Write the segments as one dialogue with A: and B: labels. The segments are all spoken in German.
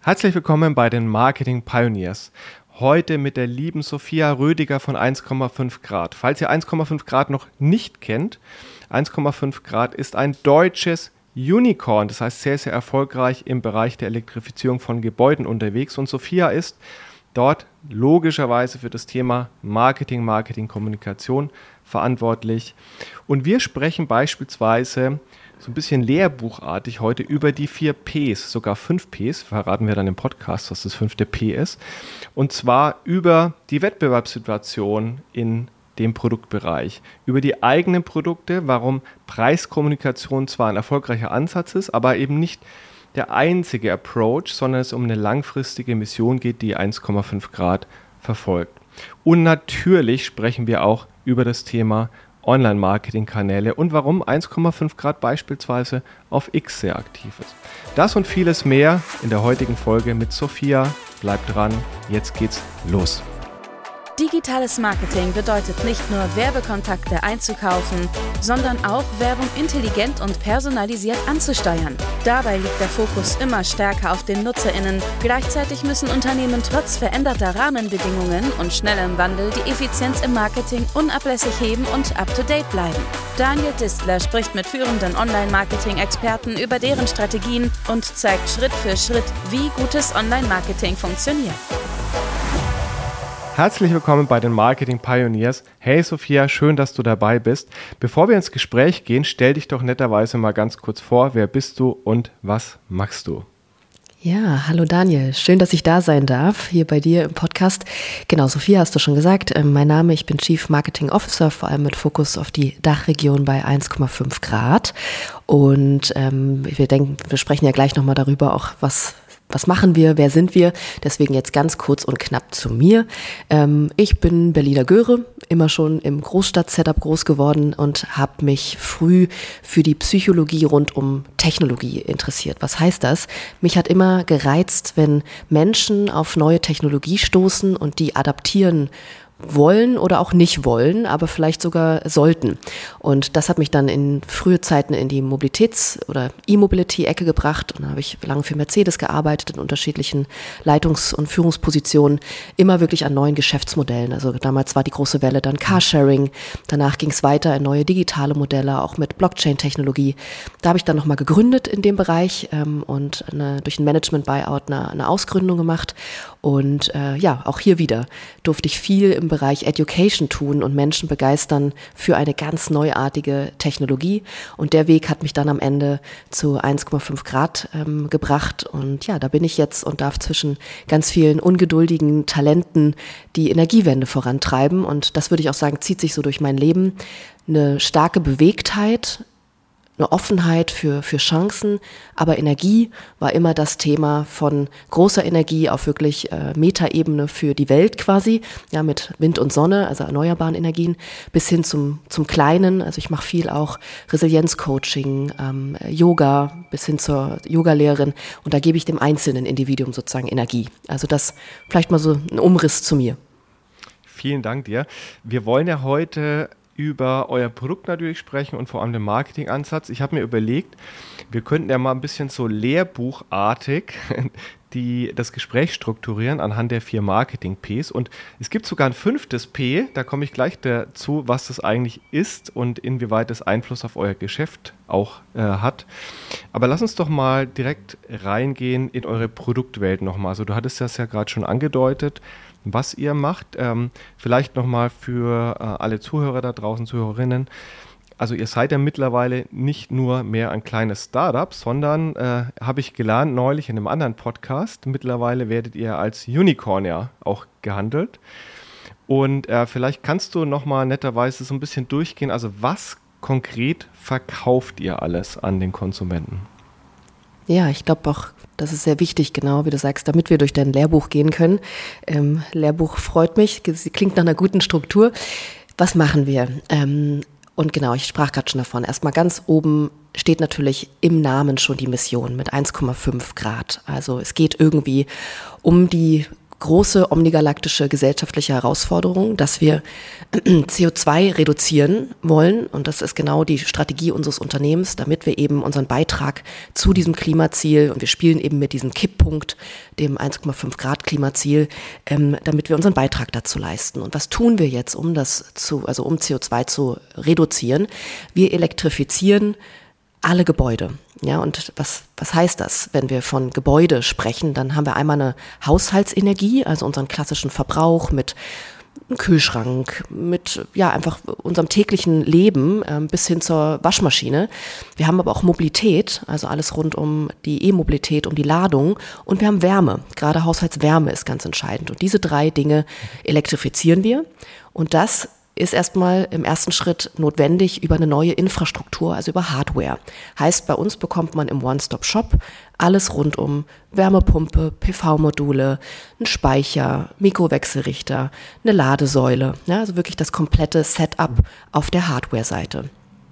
A: Herzlich willkommen bei den Marketing Pioneers. Heute mit der lieben Sophia Rödiger von 1,5 Grad. Falls ihr 1,5 Grad noch nicht kennt, 1,5 Grad ist ein deutsches Unicorn. Das heißt sehr, sehr erfolgreich im Bereich der Elektrifizierung von Gebäuden unterwegs. Und Sophia ist dort logischerweise für das Thema Marketing, Kommunikation verantwortlich. Und wir sprechen beispielsweise so ein bisschen lehrbuchartig heute über die 4 Ps, sogar 5 Ps, verraten wir dann im Podcast, was das 5. P ist. Und zwar über die Wettbewerbssituation in dem Produktbereich, über die eigenen Produkte, warum Preiskommunikation zwar ein erfolgreicher Ansatz ist, aber eben nicht der einzige Approach, sondern es um eine langfristige Mission geht, die 1,5 Grad verfolgt. Und natürlich sprechen wir auch über das Thema Online-Marketing-Kanäle und warum 1,5 Grad beispielsweise auf X sehr aktiv ist. Das und vieles mehr in der heutigen Folge mit Sophia. Bleibt dran, jetzt geht's los.
B: Digitales Marketing bedeutet nicht nur Werbekontakte einzukaufen, sondern auch Werbung intelligent und personalisiert anzusteuern. Dabei liegt der Fokus immer stärker auf den NutzerInnen. Gleichzeitig müssen Unternehmen trotz veränderter Rahmenbedingungen und schnellem Wandel die Effizienz im Marketing unablässig heben und up-to-date bleiben. Daniel Distler spricht mit führenden Online-Marketing-Experten über deren Strategien und zeigt Schritt für Schritt, wie gutes Online-Marketing funktioniert.
A: Herzlich willkommen bei den Marketing Pioneers. Hey Sophia, schön, dass du dabei bist. Bevor wir ins Gespräch gehen, stell dich doch netterweise mal ganz kurz vor. Wer bist du und was machst du?
C: Ja, hallo Daniel. Schön, dass ich da sein darf, hier bei dir im Podcast. Genau, Sophia hast du schon gesagt. Mein Name, ich bin Chief Marketing Officer, vor allem mit Fokus auf die Dachregion bei 1,5 Grad. Und wir sprechen ja gleich nochmal darüber, auch was machen wir, wer sind wir? Deswegen jetzt ganz kurz und knapp zu mir. Ich bin Berliner Göre, immer schon im Großstadt-Setup groß geworden und habe mich früh für die Psychologie rund um Technologie interessiert. Was heißt das? Mich hat immer gereizt, wenn Menschen auf neue Technologie stoßen und die adaptieren wollen oder auch nicht wollen, aber vielleicht sogar sollten. Und das hat mich dann in frühe Zeiten in die oder E-Mobility-Ecke gebracht. Und dann habe ich lange für Mercedes gearbeitet, in unterschiedlichen Leitungs- und Führungspositionen, immer wirklich an neuen Geschäftsmodellen. Also damals war die große Welle dann Carsharing, danach ging es weiter in neue digitale Modelle, auch mit Blockchain-Technologie. Da habe ich dann nochmal gegründet in dem Bereich und durch ein Management-Buyout eine Ausgründung gemacht. Und auch hier wieder durfte ich viel im Bereich Education tun und Menschen begeistern für eine ganz neuartige Technologie. Und der Weg hat mich dann am Ende zu 1,5 Grad gebracht. Und ja, da bin ich jetzt und darf zwischen ganz vielen ungeduldigen Talenten die Energiewende vorantreiben. Und das würde ich auch sagen, zieht sich so durch mein Leben. Eine starke Bewegtheit, eine Offenheit für Chancen, aber Energie war immer das Thema, von großer Energie auf wirklich Metaebene für die Welt quasi, ja, mit Wind und Sonne, also erneuerbaren Energien, bis hin zum Kleinen. Also ich mache viel auch Resilienzcoaching, Yoga, bis hin zur Yogalehrerin, und da gebe ich dem einzelnen Individuum sozusagen Energie. Also das vielleicht mal so ein Umriss zu mir.
A: Vielen Dank dir. Wir wollen ja heute über euer Produkt natürlich sprechen und vor allem den Marketingansatz. Ich habe mir überlegt, wir könnten ja mal ein bisschen so lehrbuchartig das Gespräch strukturieren anhand der 4 Marketing-Ps. Und es gibt sogar ein 5. P, da komme ich gleich dazu, was das eigentlich ist und inwieweit das Einfluss auf euer Geschäft auch hat. Aber lass uns doch mal direkt reingehen in eure Produktwelt nochmal. Also du hattest das ja gerade schon angedeutet, was ihr macht. Vielleicht nochmal für alle Zuhörer da draußen, Zuhörerinnen. Also ihr seid ja mittlerweile nicht nur mehr ein kleines Startup, sondern, habe ich gelernt neulich in einem anderen Podcast, mittlerweile werdet ihr als Unicorn ja auch gehandelt. Und vielleicht kannst du nochmal netterweise so ein bisschen durchgehen, also was konkret verkauft ihr alles an den Konsumenten?
C: Ja, ich glaube auch, das ist sehr wichtig, genau wie du sagst, damit wir durch dein Lehrbuch gehen können. Lehrbuch freut mich, klingt nach einer guten Struktur. Was machen wir? Und genau, ich sprach gerade schon davon. Erstmal ganz oben steht natürlich im Namen schon die Mission mit 1,5 Grad. Also es geht irgendwie um die große omnigalaktische gesellschaftliche Herausforderung, dass wir CO2 reduzieren wollen. Und das ist genau die Strategie unseres Unternehmens, damit wir eben unseren Beitrag zu diesem Klimaziel, und wir spielen eben mit diesem Kipppunkt, dem 1,5 Grad Klimaziel, damit wir unseren Beitrag dazu leisten. Und was tun wir jetzt, um CO2 zu reduzieren? Wir elektrifizieren alle Gebäude. Ja, und was heißt das? Wenn wir von Gebäude sprechen, dann haben wir einmal eine Haushaltsenergie, also unseren klassischen Verbrauch mit einem Kühlschrank, mit einfach unserem täglichen Leben bis hin zur Waschmaschine. Wir haben aber auch Mobilität, also alles rund um die E-Mobilität, um die Ladung, und wir haben Wärme. Gerade Haushaltswärme ist ganz entscheidend. Und diese 3 Dinge elektrifizieren wir, und das ist erstmal im ersten Schritt notwendig über eine neue Infrastruktur, also über Hardware. Heißt, bei uns bekommt man im One-Stop-Shop alles rund um Wärmepumpe, PV-Module, einen Speicher, Mikrowechselrichter, eine Ladesäule. Ja, also wirklich das komplette Setup auf der Hardware-Seite.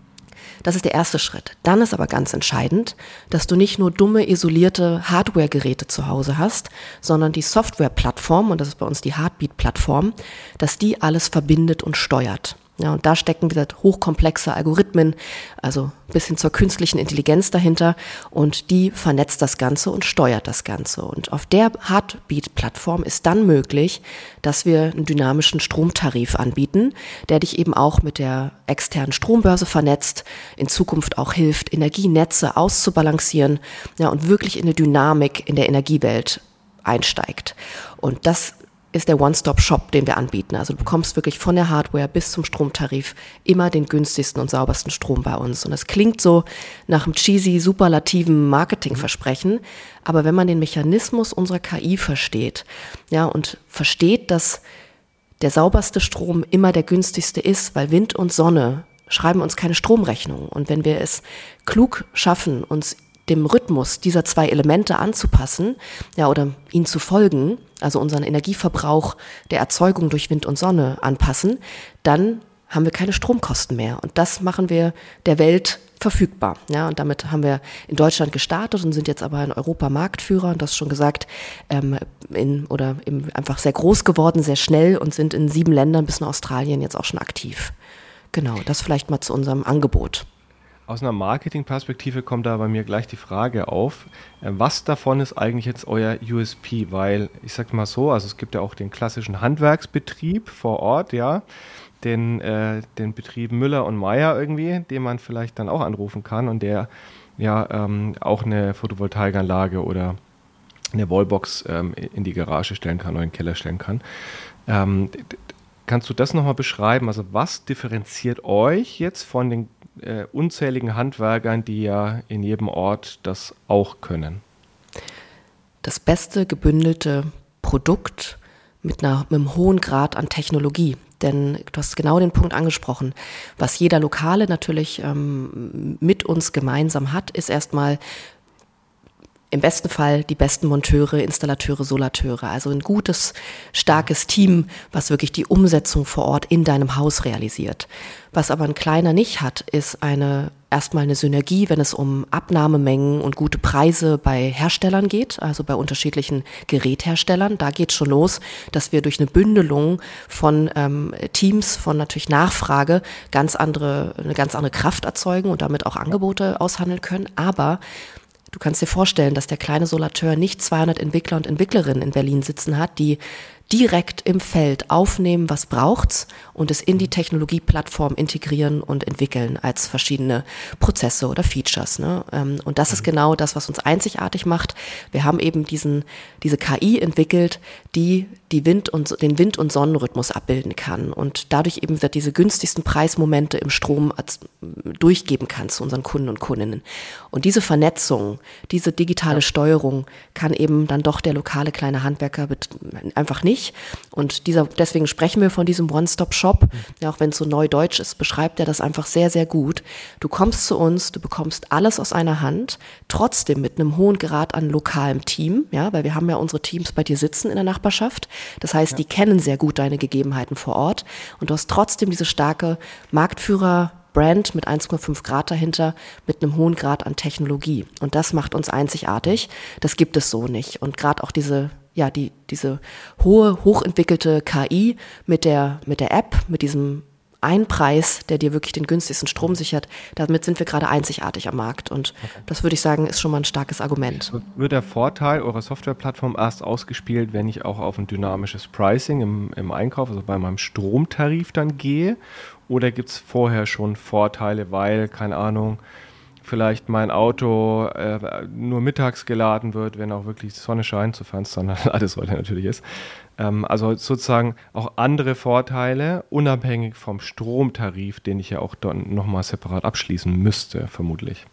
C: Das ist der erste Schritt. Dann ist aber ganz entscheidend, dass du nicht nur dumme, isolierte Hardware-Geräte zu Hause hast, sondern die Software-Plattform, und das ist bei uns die Heartbeat-Plattform, dass die alles verbindet und steuert. Ja, und da stecken wieder hochkomplexe Algorithmen, also bis hin zur künstlichen Intelligenz dahinter, und die vernetzt das Ganze und steuert das Ganze. Und auf der Heartbeat-Plattform ist dann möglich, dass wir einen dynamischen Stromtarif anbieten, der dich eben auch mit der externen Strombörse vernetzt, in Zukunft auch hilft, Energienetze auszubalancieren, ja, und wirklich in eine Dynamik in der Energiewelt einsteigt. Und das ist der One-Stop-Shop, den wir anbieten. Also du bekommst wirklich von der Hardware bis zum Stromtarif immer den günstigsten und saubersten Strom bei uns. Und das klingt so nach einem cheesy, superlativen Marketingversprechen, aber wenn man den Mechanismus unserer KI versteht, ja, und versteht, dass der sauberste Strom immer der günstigste ist, weil Wind und Sonne schreiben uns keine Stromrechnung. Und wenn wir es klug schaffen, uns dem Rhythmus dieser 2 Elemente anzupassen, ja, oder ihnen zu folgen, also unseren Energieverbrauch der Erzeugung durch Wind und Sonne anpassen, dann haben wir keine Stromkosten mehr. Und das machen wir der Welt verfügbar. Ja, und damit haben wir in Deutschland gestartet und sind jetzt aber in Europa Marktführer, und das schon gesagt, einfach sehr groß geworden, sehr schnell, und sind in 7 Ländern bis nach Australien jetzt auch schon aktiv. Genau, das vielleicht mal zu unserem Angebot.
A: Aus einer Marketingperspektive kommt da bei mir gleich die Frage auf, was davon ist eigentlich jetzt euer USP? Weil, ich sag mal so, also es gibt ja auch den klassischen Handwerksbetrieb vor Ort, ja, den Betrieb Müller und Meier irgendwie, den man vielleicht dann auch anrufen kann und der ja auch eine Photovoltaikanlage oder eine Wallbox in die Garage stellen kann oder in den Keller stellen kann. Kannst du das nochmal beschreiben? Also was differenziert euch jetzt von den unzähligen Handwerkern, die ja in jedem Ort das auch können?
C: Das beste gebündelte Produkt mit einem hohen Grad an Technologie. Denn du hast genau den Punkt angesprochen. Was jeder Lokale natürlich mit uns gemeinsam hat, ist erstmal im besten Fall die besten Monteure, Installateure, Solateure. Also ein gutes, starkes Team, was wirklich die Umsetzung vor Ort in deinem Haus realisiert. Was aber ein kleiner nicht hat, ist erstmal eine Synergie, wenn es um Abnahmemengen und gute Preise bei Herstellern geht, also bei unterschiedlichen Gerätherstellern. Da geht es schon los, dass wir durch eine Bündelung von Teams, von natürlich Nachfrage eine ganz andere Kraft erzeugen und damit auch Angebote aushandeln können. Aber du kannst dir vorstellen, dass der kleine Solateur nicht 200 Entwickler und Entwicklerinnen in Berlin sitzen hat, die direkt im Feld aufnehmen, was braucht's, und es in die Technologieplattform integrieren und entwickeln als verschiedene Prozesse oder Features. Ne? Und das ist genau das, was uns einzigartig macht. Wir haben eben diese KI entwickelt, die den Wind- und Sonnenrhythmus abbilden kann und dadurch eben diese günstigsten Preismomente im Strom durchgeben kann zu unseren Kunden und Kundinnen. Und diese Vernetzung, diese digitale Steuerung kann eben dann doch der lokale kleine Handwerker einfach nicht. Und deswegen sprechen wir von diesem One-Stop-Shop. Ja, auch wenn es so neudeutsch ist, beschreibt er das einfach sehr, sehr gut. Du kommst zu uns, du bekommst alles aus einer Hand, trotzdem mit einem hohen Grad an lokalem Team, ja, weil wir haben ja unsere Teams bei dir sitzen in der Nachbarschaft. Das heißt, die kennen sehr gut deine Gegebenheiten vor Ort, und du hast trotzdem diese starke Marktführer Brand mit 1,5 Grad dahinter, mit einem hohen Grad an Technologie. Und das macht uns einzigartig. Das gibt es so nicht. Und gerade auch diese hochentwickelte KI mit der App, mit diesem einen Preis, der dir wirklich den günstigsten Strom sichert, damit sind wir gerade einzigartig am Markt. Und das würde ich sagen, ist schon mal ein starkes Argument.
A: Wird der Vorteil eurer Softwareplattform erst ausgespielt, wenn ich auch auf ein dynamisches Pricing im Einkauf, also bei meinem Stromtarif dann gehe? Oder gibt es vorher schon Vorteile, weil, keine Ahnung, vielleicht mein Auto nur mittags geladen wird, wenn auch wirklich die Sonne scheint, sofern es dann alles heute natürlich ist. Also sozusagen auch andere Vorteile, unabhängig vom Stromtarif, den ich ja auch dann nochmal separat abschließen müsste, vermutlich.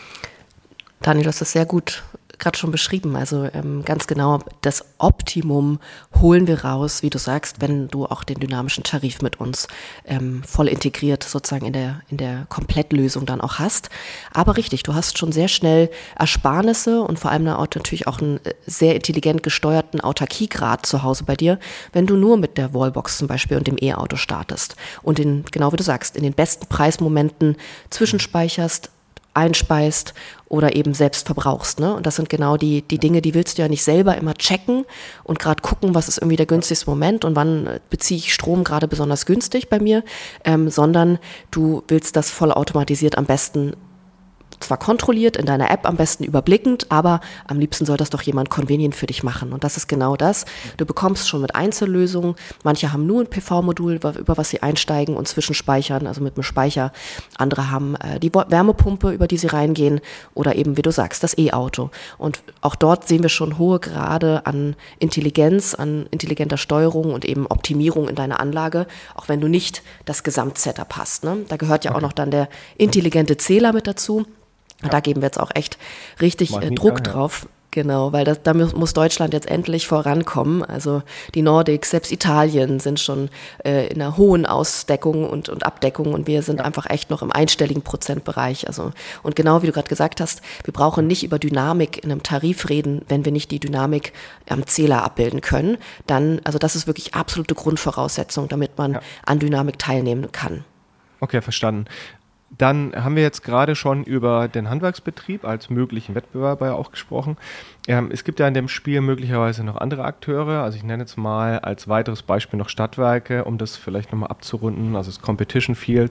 C: Daniel, du hast das sehr gut gerade schon beschrieben. Also ganz genau, das Optimum holen wir raus, wie du sagst, wenn du auch den dynamischen Tarif mit uns voll integriert sozusagen in der Komplettlösung dann auch hast. Aber richtig, du hast schon sehr schnell Ersparnisse und vor allem natürlich auch einen sehr intelligent gesteuerten Autarkiegrad zu Hause bei dir, wenn du nur mit der Wallbox zum Beispiel und dem E-Auto startest und genau wie du sagst, in den besten Preismomenten zwischenspeicherst, einspeist oder eben selbst verbrauchst. Ne? Und das sind genau die Dinge, die willst du ja nicht selber immer checken und gerade gucken, was ist irgendwie der günstigste Moment und wann beziehe ich Strom gerade besonders günstig bei mir, sondern du willst das vollautomatisiert am besten zwar kontrolliert in deiner App, am besten überblickend, aber am liebsten soll das doch jemand convenient für dich machen. Und das ist genau das. Du bekommst schon mit Einzellösungen, manche haben nur ein PV-Modul, über was sie einsteigen und zwischenspeichern, also mit einem Speicher. Andere haben die Wärmepumpe, über die sie reingehen oder eben, wie du sagst, das E-Auto. Und auch dort sehen wir schon hohe Grade an Intelligenz, an intelligenter Steuerung und eben Optimierung in deiner Anlage, auch wenn du nicht das Gesamtsetup hast. Ne? Da gehört ja auch noch dann der intelligente Zähler mit dazu. Ja. Da geben wir jetzt auch echt richtig Druck drauf. Genau, weil da muss Deutschland jetzt endlich vorankommen. Also die Nordics, selbst Italien sind schon in einer hohen Ausdeckung und Abdeckung und wir sind einfach echt noch im einstelligen Prozentbereich. Also, und genau wie du gerade gesagt hast, wir brauchen nicht über Dynamik in einem Tarif reden, wenn wir nicht die Dynamik am Zähler abbilden können. Dann, also das ist wirklich absolute Grundvoraussetzung, damit man an Dynamik teilnehmen kann.
A: Okay, verstanden. Dann haben wir jetzt gerade schon über den Handwerksbetrieb als möglichen Wettbewerber auch gesprochen. Es gibt ja in dem Spiel möglicherweise noch andere Akteure. Also ich nenne jetzt mal als weiteres Beispiel noch Stadtwerke, um das vielleicht nochmal abzurunden, also das Competition Field.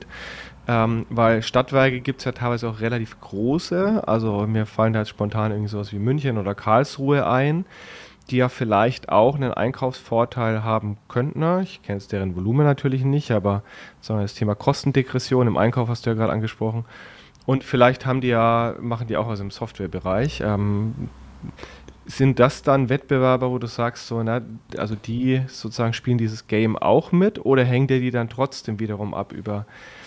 A: Weil Stadtwerke gibt es ja teilweise auch relativ große. Also mir fallen da jetzt spontan irgendwie sowas wie München oder Karlsruhe ein, die ja vielleicht auch einen Einkaufsvorteil haben könnten. Ich kenne jetzt deren Volumen natürlich nicht, aber sagen wir, das Thema Kostendegression im Einkauf hast du ja gerade angesprochen. Und vielleicht machen die auch was im Softwarebereich. Sind das dann Wettbewerber, wo du sagst, also die sozusagen spielen dieses Game auch mit oder hängt ihr die dann trotzdem wiederum ab über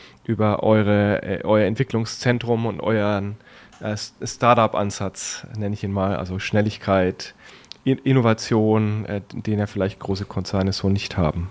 A: euer Entwicklungszentrum und euren Startup-Ansatz, nenne ich ihn mal, also Schnelligkeit, Innovation, den ja vielleicht große Konzerne so nicht haben?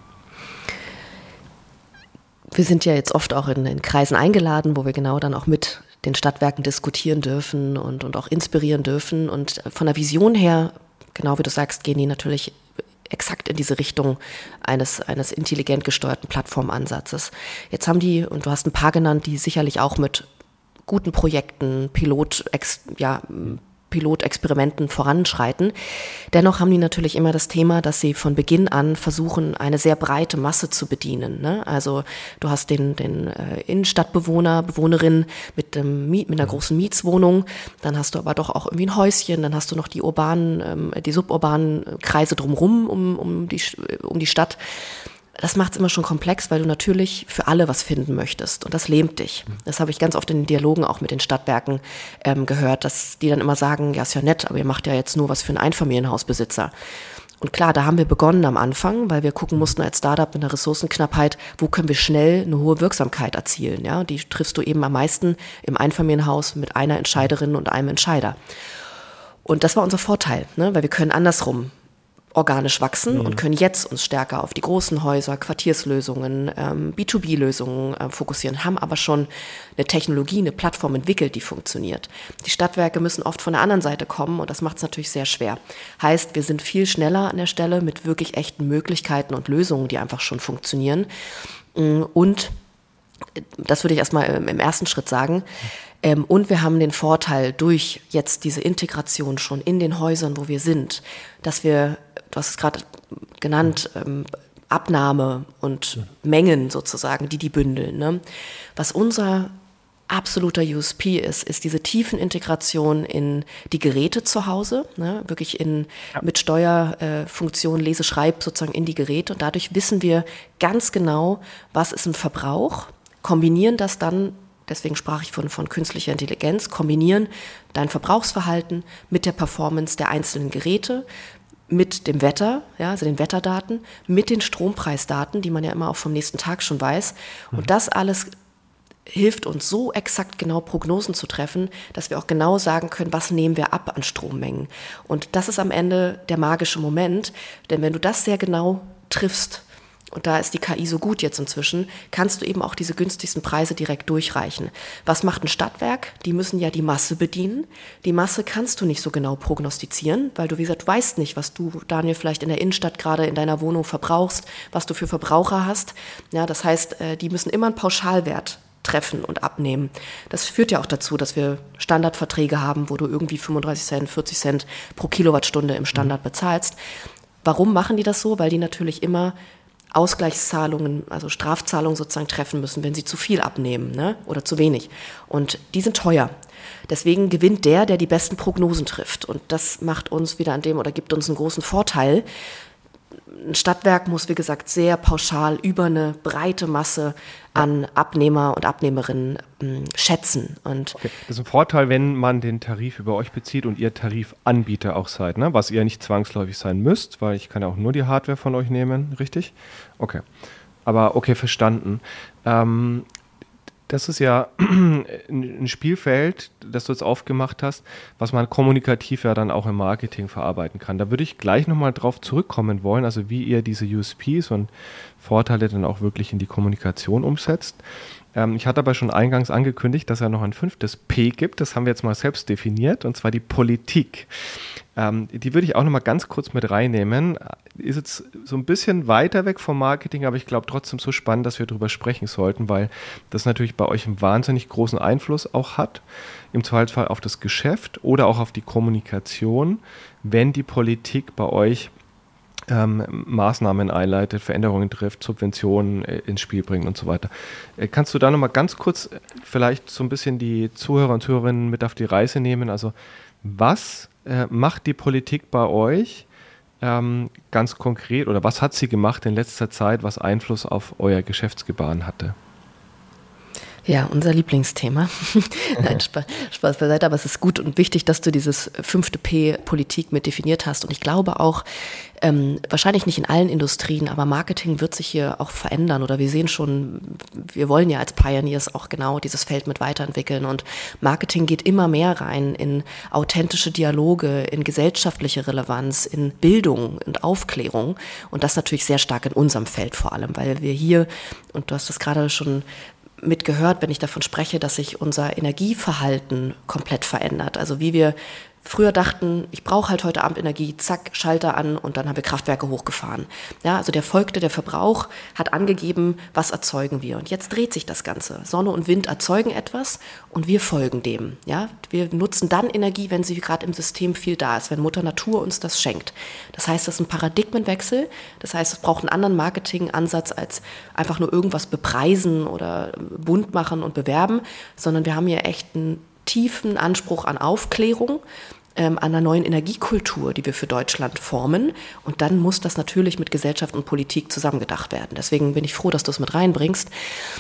C: Wir sind ja jetzt oft auch in Kreisen eingeladen, wo wir genau dann auch mit den Stadtwerken diskutieren dürfen und auch inspirieren dürfen. Und von der Vision her, genau wie du sagst, gehen die natürlich exakt in diese Richtung eines intelligent gesteuerten Plattformansatzes. Jetzt haben die, und du hast ein paar genannt, die sicherlich auch mit guten Projekten, Pilotexperimenten voranschreiten. Dennoch haben die natürlich immer das Thema, dass sie von Beginn an versuchen, eine sehr breite Masse zu bedienen. Ne? Also du hast den Innenstadtbewohner, Bewohnerin mit einer großen Mietswohnung, dann hast du aber doch auch irgendwie ein Häuschen, dann hast du noch die suburbanen Kreise drumherum um die Stadt. Das macht es immer schon komplex, weil du natürlich für alle was finden möchtest und das lähmt dich. Das habe ich ganz oft in den Dialogen auch mit den Stadtwerken gehört, dass die dann immer sagen, ja ist ja nett, aber ihr macht ja jetzt nur was für einen Einfamilienhausbesitzer. Und klar, da haben wir begonnen am Anfang, weil wir gucken mussten als Startup mit einer Ressourcenknappheit, wo können wir schnell eine hohe Wirksamkeit erzielen. Ja? Die triffst du eben am meisten im Einfamilienhaus mit einer Entscheiderin und einem Entscheider. Und das war unser Vorteil, ne? Weil wir können andersrum organisch wachsen und können jetzt uns stärker auf die großen Häuser, Quartierslösungen, B2B-Lösungen fokussieren, haben aber schon eine Technologie, eine Plattform entwickelt, die funktioniert. Die Stadtwerke müssen oft von der anderen Seite kommen und das macht es natürlich sehr schwer. Heißt, wir sind viel schneller an der Stelle mit wirklich echten Möglichkeiten und Lösungen, die einfach schon funktionieren. Und Das würde ich erstmal im ersten Schritt sagen. Und wir haben den Vorteil durch jetzt diese Integration schon in den Häusern, wo wir sind, dass wir, du hast es gerade genannt, Abnahme und Mengen sozusagen, die bündeln. Ne? Was unser absoluter USP ist diese Tiefenintegration in die Geräte zu Hause, ne? Wirklich mit Steuerfunktion, Lese-Schreib sozusagen in die Geräte. Und dadurch wissen wir ganz genau, was ist ein Verbrauch, kombinieren das dann. Deswegen sprach ich von künstlicher Intelligenz, kombinieren dein Verbrauchsverhalten mit der Performance der einzelnen Geräte, mit dem Wetter, ja, also den Wetterdaten, mit den Strompreisdaten, die man ja immer auch vom nächsten Tag schon weiß. Und das alles hilft uns so exakt genau Prognosen zu treffen, dass wir auch genau sagen können, was nehmen wir ab an Strommengen. Und das ist am Ende der magische Moment, denn wenn du das sehr genau triffst, und da ist die KI so gut jetzt inzwischen, kannst du eben auch diese günstigsten Preise direkt durchreichen. Was macht ein Stadtwerk? Die müssen ja die Masse bedienen. Die Masse kannst du nicht so genau prognostizieren, weil du, wie gesagt, weißt nicht, was du, Daniel, vielleicht in der Innenstadt gerade in deiner Wohnung verbrauchst, was du für Verbraucher hast. Ja, das heißt, die müssen immer einen Pauschalwert treffen und abnehmen. Das führt ja auch dazu, dass wir Standardverträge haben, wo du irgendwie 35 Cent, 40 Cent pro Kilowattstunde im Standard bezahlst. Warum machen die das so? Weil die natürlich immer Ausgleichszahlungen, also Strafzahlungen sozusagen treffen müssen, wenn sie zu viel abnehmen, ne? Oder zu wenig. Und die sind teuer. Deswegen gewinnt der die besten Prognosen trifft. Und das macht uns wieder gibt uns einen großen Vorteil. Ein Stadtwerk muss, wie gesagt, sehr pauschal über eine breite Masse an Abnehmer und Abnehmerinnen schätzen. Und
A: okay. Das ist ein Vorteil, wenn man den Tarif über euch bezieht und ihr Tarifanbieter auch seid, ne? Was ihr nicht zwangsläufig sein müsst, weil ich kann ja auch nur die Hardware von euch nehmen, richtig? Okay, aber okay, verstanden. Das ist ja ein Spielfeld, das du jetzt aufgemacht hast, was man kommunikativ ja dann auch im Marketing verarbeiten kann. Da würde ich gleich nochmal drauf zurückkommen wollen, also wie ihr diese USPs und Vorteile dann auch wirklich in die Kommunikation umsetzt. Ich hatte aber schon eingangs angekündigt, dass es noch ein 5. P gibt, das haben wir jetzt mal selbst definiert, und zwar die Politik. Die würde ich auch nochmal ganz kurz mit reinnehmen. Ist jetzt so ein bisschen weiter weg vom Marketing, aber ich glaube trotzdem so spannend, dass wir darüber sprechen sollten, weil das natürlich bei euch einen wahnsinnig großen Einfluss auch hat, im Zweifelsfall auf das Geschäft oder auch auf die Kommunikation, wenn die Politik bei euch Maßnahmen einleitet, Veränderungen trifft, Subventionen ins Spiel bringt und so weiter. Kannst du da nochmal ganz kurz vielleicht so ein bisschen die Zuhörer und Zuhörerinnen mit auf die Reise nehmen? Also was macht die Politik bei euch ganz konkret oder was hat sie gemacht in letzter Zeit, was Einfluss auf euer Geschäftsgebaren hatte?
C: Ja, unser Lieblingsthema. Nein, Spaß beiseite, aber es ist gut und wichtig, dass du dieses 5. P Politik mit definiert hast. Und ich glaube auch, wahrscheinlich nicht in allen Industrien, aber Marketing wird sich hier auch verändern. Oder wir sehen schon, wir wollen ja als Pioneers auch genau dieses Feld mit weiterentwickeln. Und Marketing geht immer mehr rein in authentische Dialoge, in gesellschaftliche Relevanz, in Bildung und Aufklärung. Und das natürlich sehr stark in unserem Feld vor allem, weil wir hier, und du hast das gerade schon mitgehört, wenn ich davon spreche, dass sich unser Energieverhalten komplett verändert. Also wie wir früher dachten, ich brauche halt heute Abend Energie, zack, Schalter an und dann haben wir Kraftwerke hochgefahren. Ja, also der Verbrauch hat angegeben, was erzeugen wir. Und jetzt dreht sich das Ganze. Sonne und Wind erzeugen etwas und wir folgen dem. Ja, wir nutzen dann Energie, wenn sie gerade im System viel da ist, wenn Mutter Natur uns das schenkt. Das heißt, das ist ein Paradigmenwechsel. Das heißt, es braucht einen anderen Marketingansatz als einfach nur irgendwas bepreisen oder bunt machen und bewerben, sondern wir haben hier echt einen tiefen Anspruch an Aufklärung, an einer neuen Energiekultur, die wir für Deutschland formen. Und dann muss das natürlich mit Gesellschaft und Politik zusammengedacht werden. Deswegen bin ich froh, dass du es mit reinbringst.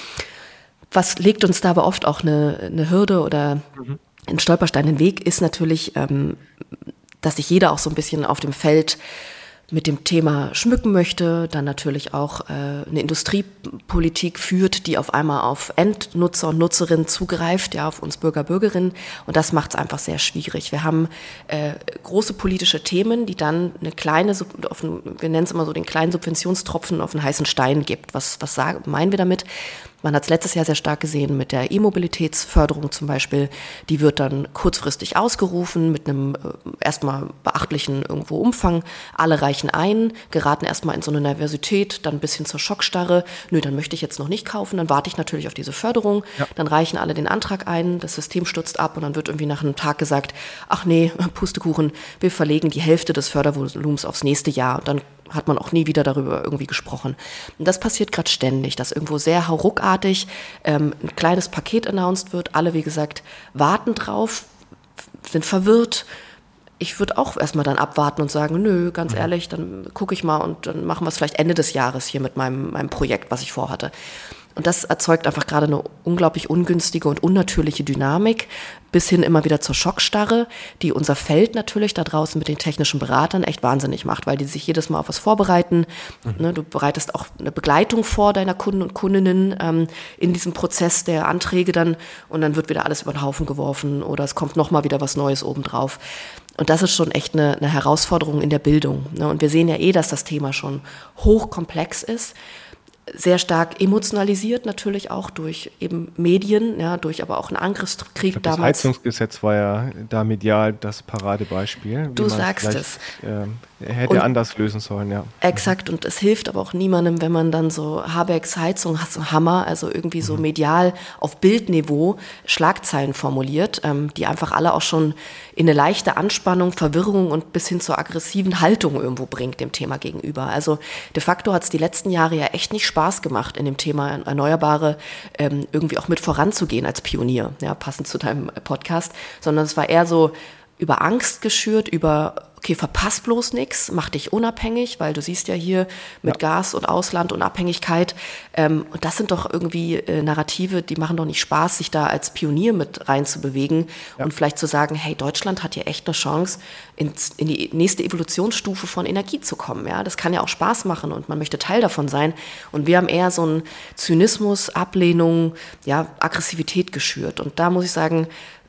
C: Was legt uns da aber oft auch eine Hürde oder ein Stolperstein in den Weg, ist natürlich, dass sich jeder auch so ein bisschen auf dem Feld mit dem Thema schmücken möchte, dann natürlich auch eine Industriepolitik führt, die auf einmal auf Endnutzer und Nutzerinnen zugreift, ja, auf uns Bürger, Bürgerinnen, und das macht es einfach sehr schwierig. Wir haben große politische Themen, die dann eine kleine, wir nennen es immer so den kleinen Subventionstropfen auf einen heißen Stein gibt. Was meinen wir damit? Man hat es letztes Jahr sehr stark gesehen mit der E-Mobilitätsförderung zum Beispiel. Die wird dann kurzfristig ausgerufen mit einem erstmal beachtlichen irgendwo Umfang. Alle reichen ein, geraten erstmal in so eine Nervosität, dann ein bisschen zur Schockstarre. Nö, dann möchte ich jetzt noch nicht kaufen, dann warte ich natürlich auf diese Förderung. Ja. Dann reichen alle den Antrag ein, das System stürzt ab und dann wird irgendwie nach einem Tag gesagt, ach nee, Pustekuchen, wir verlegen die Hälfte des Fördervolumens aufs nächste Jahr. Und dann hat man auch nie wieder darüber irgendwie gesprochen. Und das passiert gerade ständig, dass irgendwo sehr hauruckartig ein kleines Paket announced wird. Alle, wie gesagt, warten drauf, sind verwirrt. Ich würde auch erstmal dann abwarten und sagen, nö, ganz ehrlich, dann gucke ich mal und dann machen wir es vielleicht Ende des Jahres hier mit meinem Projekt, was ich vorhatte. Und das erzeugt einfach gerade eine unglaublich ungünstige und unnatürliche Dynamik, bis hin immer wieder zur Schockstarre, die unser Feld natürlich da draußen mit den technischen Beratern echt wahnsinnig macht, weil die sich jedes Mal auf was vorbereiten. Ne, du bereitest auch eine Begleitung vor deiner Kunden und Kundinnen in diesem Prozess der Anträge dann und dann wird wieder alles über den Haufen geworfen oder es kommt nochmal wieder was Neues obendrauf. Und das ist schon echt eine Herausforderung in der Bildung. Ne? Und wir sehen ja dass das Thema schon hochkomplex ist. Sehr stark emotionalisiert natürlich auch durch eben Medien, ja, durch aber auch einen Angriffskrieg
A: damals. Das Heizungsgesetz war ja da medial das Paradebeispiel.
C: Du sagst es.
A: Hätte anders lösen sollen, ja.
C: Exakt, und es hilft aber auch niemandem, wenn man dann so Habecks Heizung, Hammer, also irgendwie so medial auf Bildniveau Schlagzeilen formuliert, die einfach alle auch schon in eine leichte Anspannung, Verwirrung und bis hin zur aggressiven Haltung irgendwo bringt dem Thema gegenüber. Also de facto hat es die letzten Jahre ja echt nicht Spaß gemacht, in dem Thema Erneuerbare irgendwie auch mit voranzugehen als Pionier, ja, passend zu deinem Podcast, sondern es war eher so über Angst geschürt, okay, verpass bloß nichts, mach dich unabhängig, weil du siehst ja hier mit Gas und Ausland und Abhängigkeit. Und das sind doch irgendwie Narrative, die machen doch nicht Spaß, sich da als Pionier mit reinzubewegen und vielleicht zu sagen, hey, Deutschland hat hier echt eine Chance, in die nächste Evolutionsstufe von Energie zu kommen. Ja? Das kann ja auch Spaß machen und man möchte Teil davon sein. Und wir haben eher so einen Zynismus, Ablehnung, Aggressivität geschürt. Und da muss ich sagen,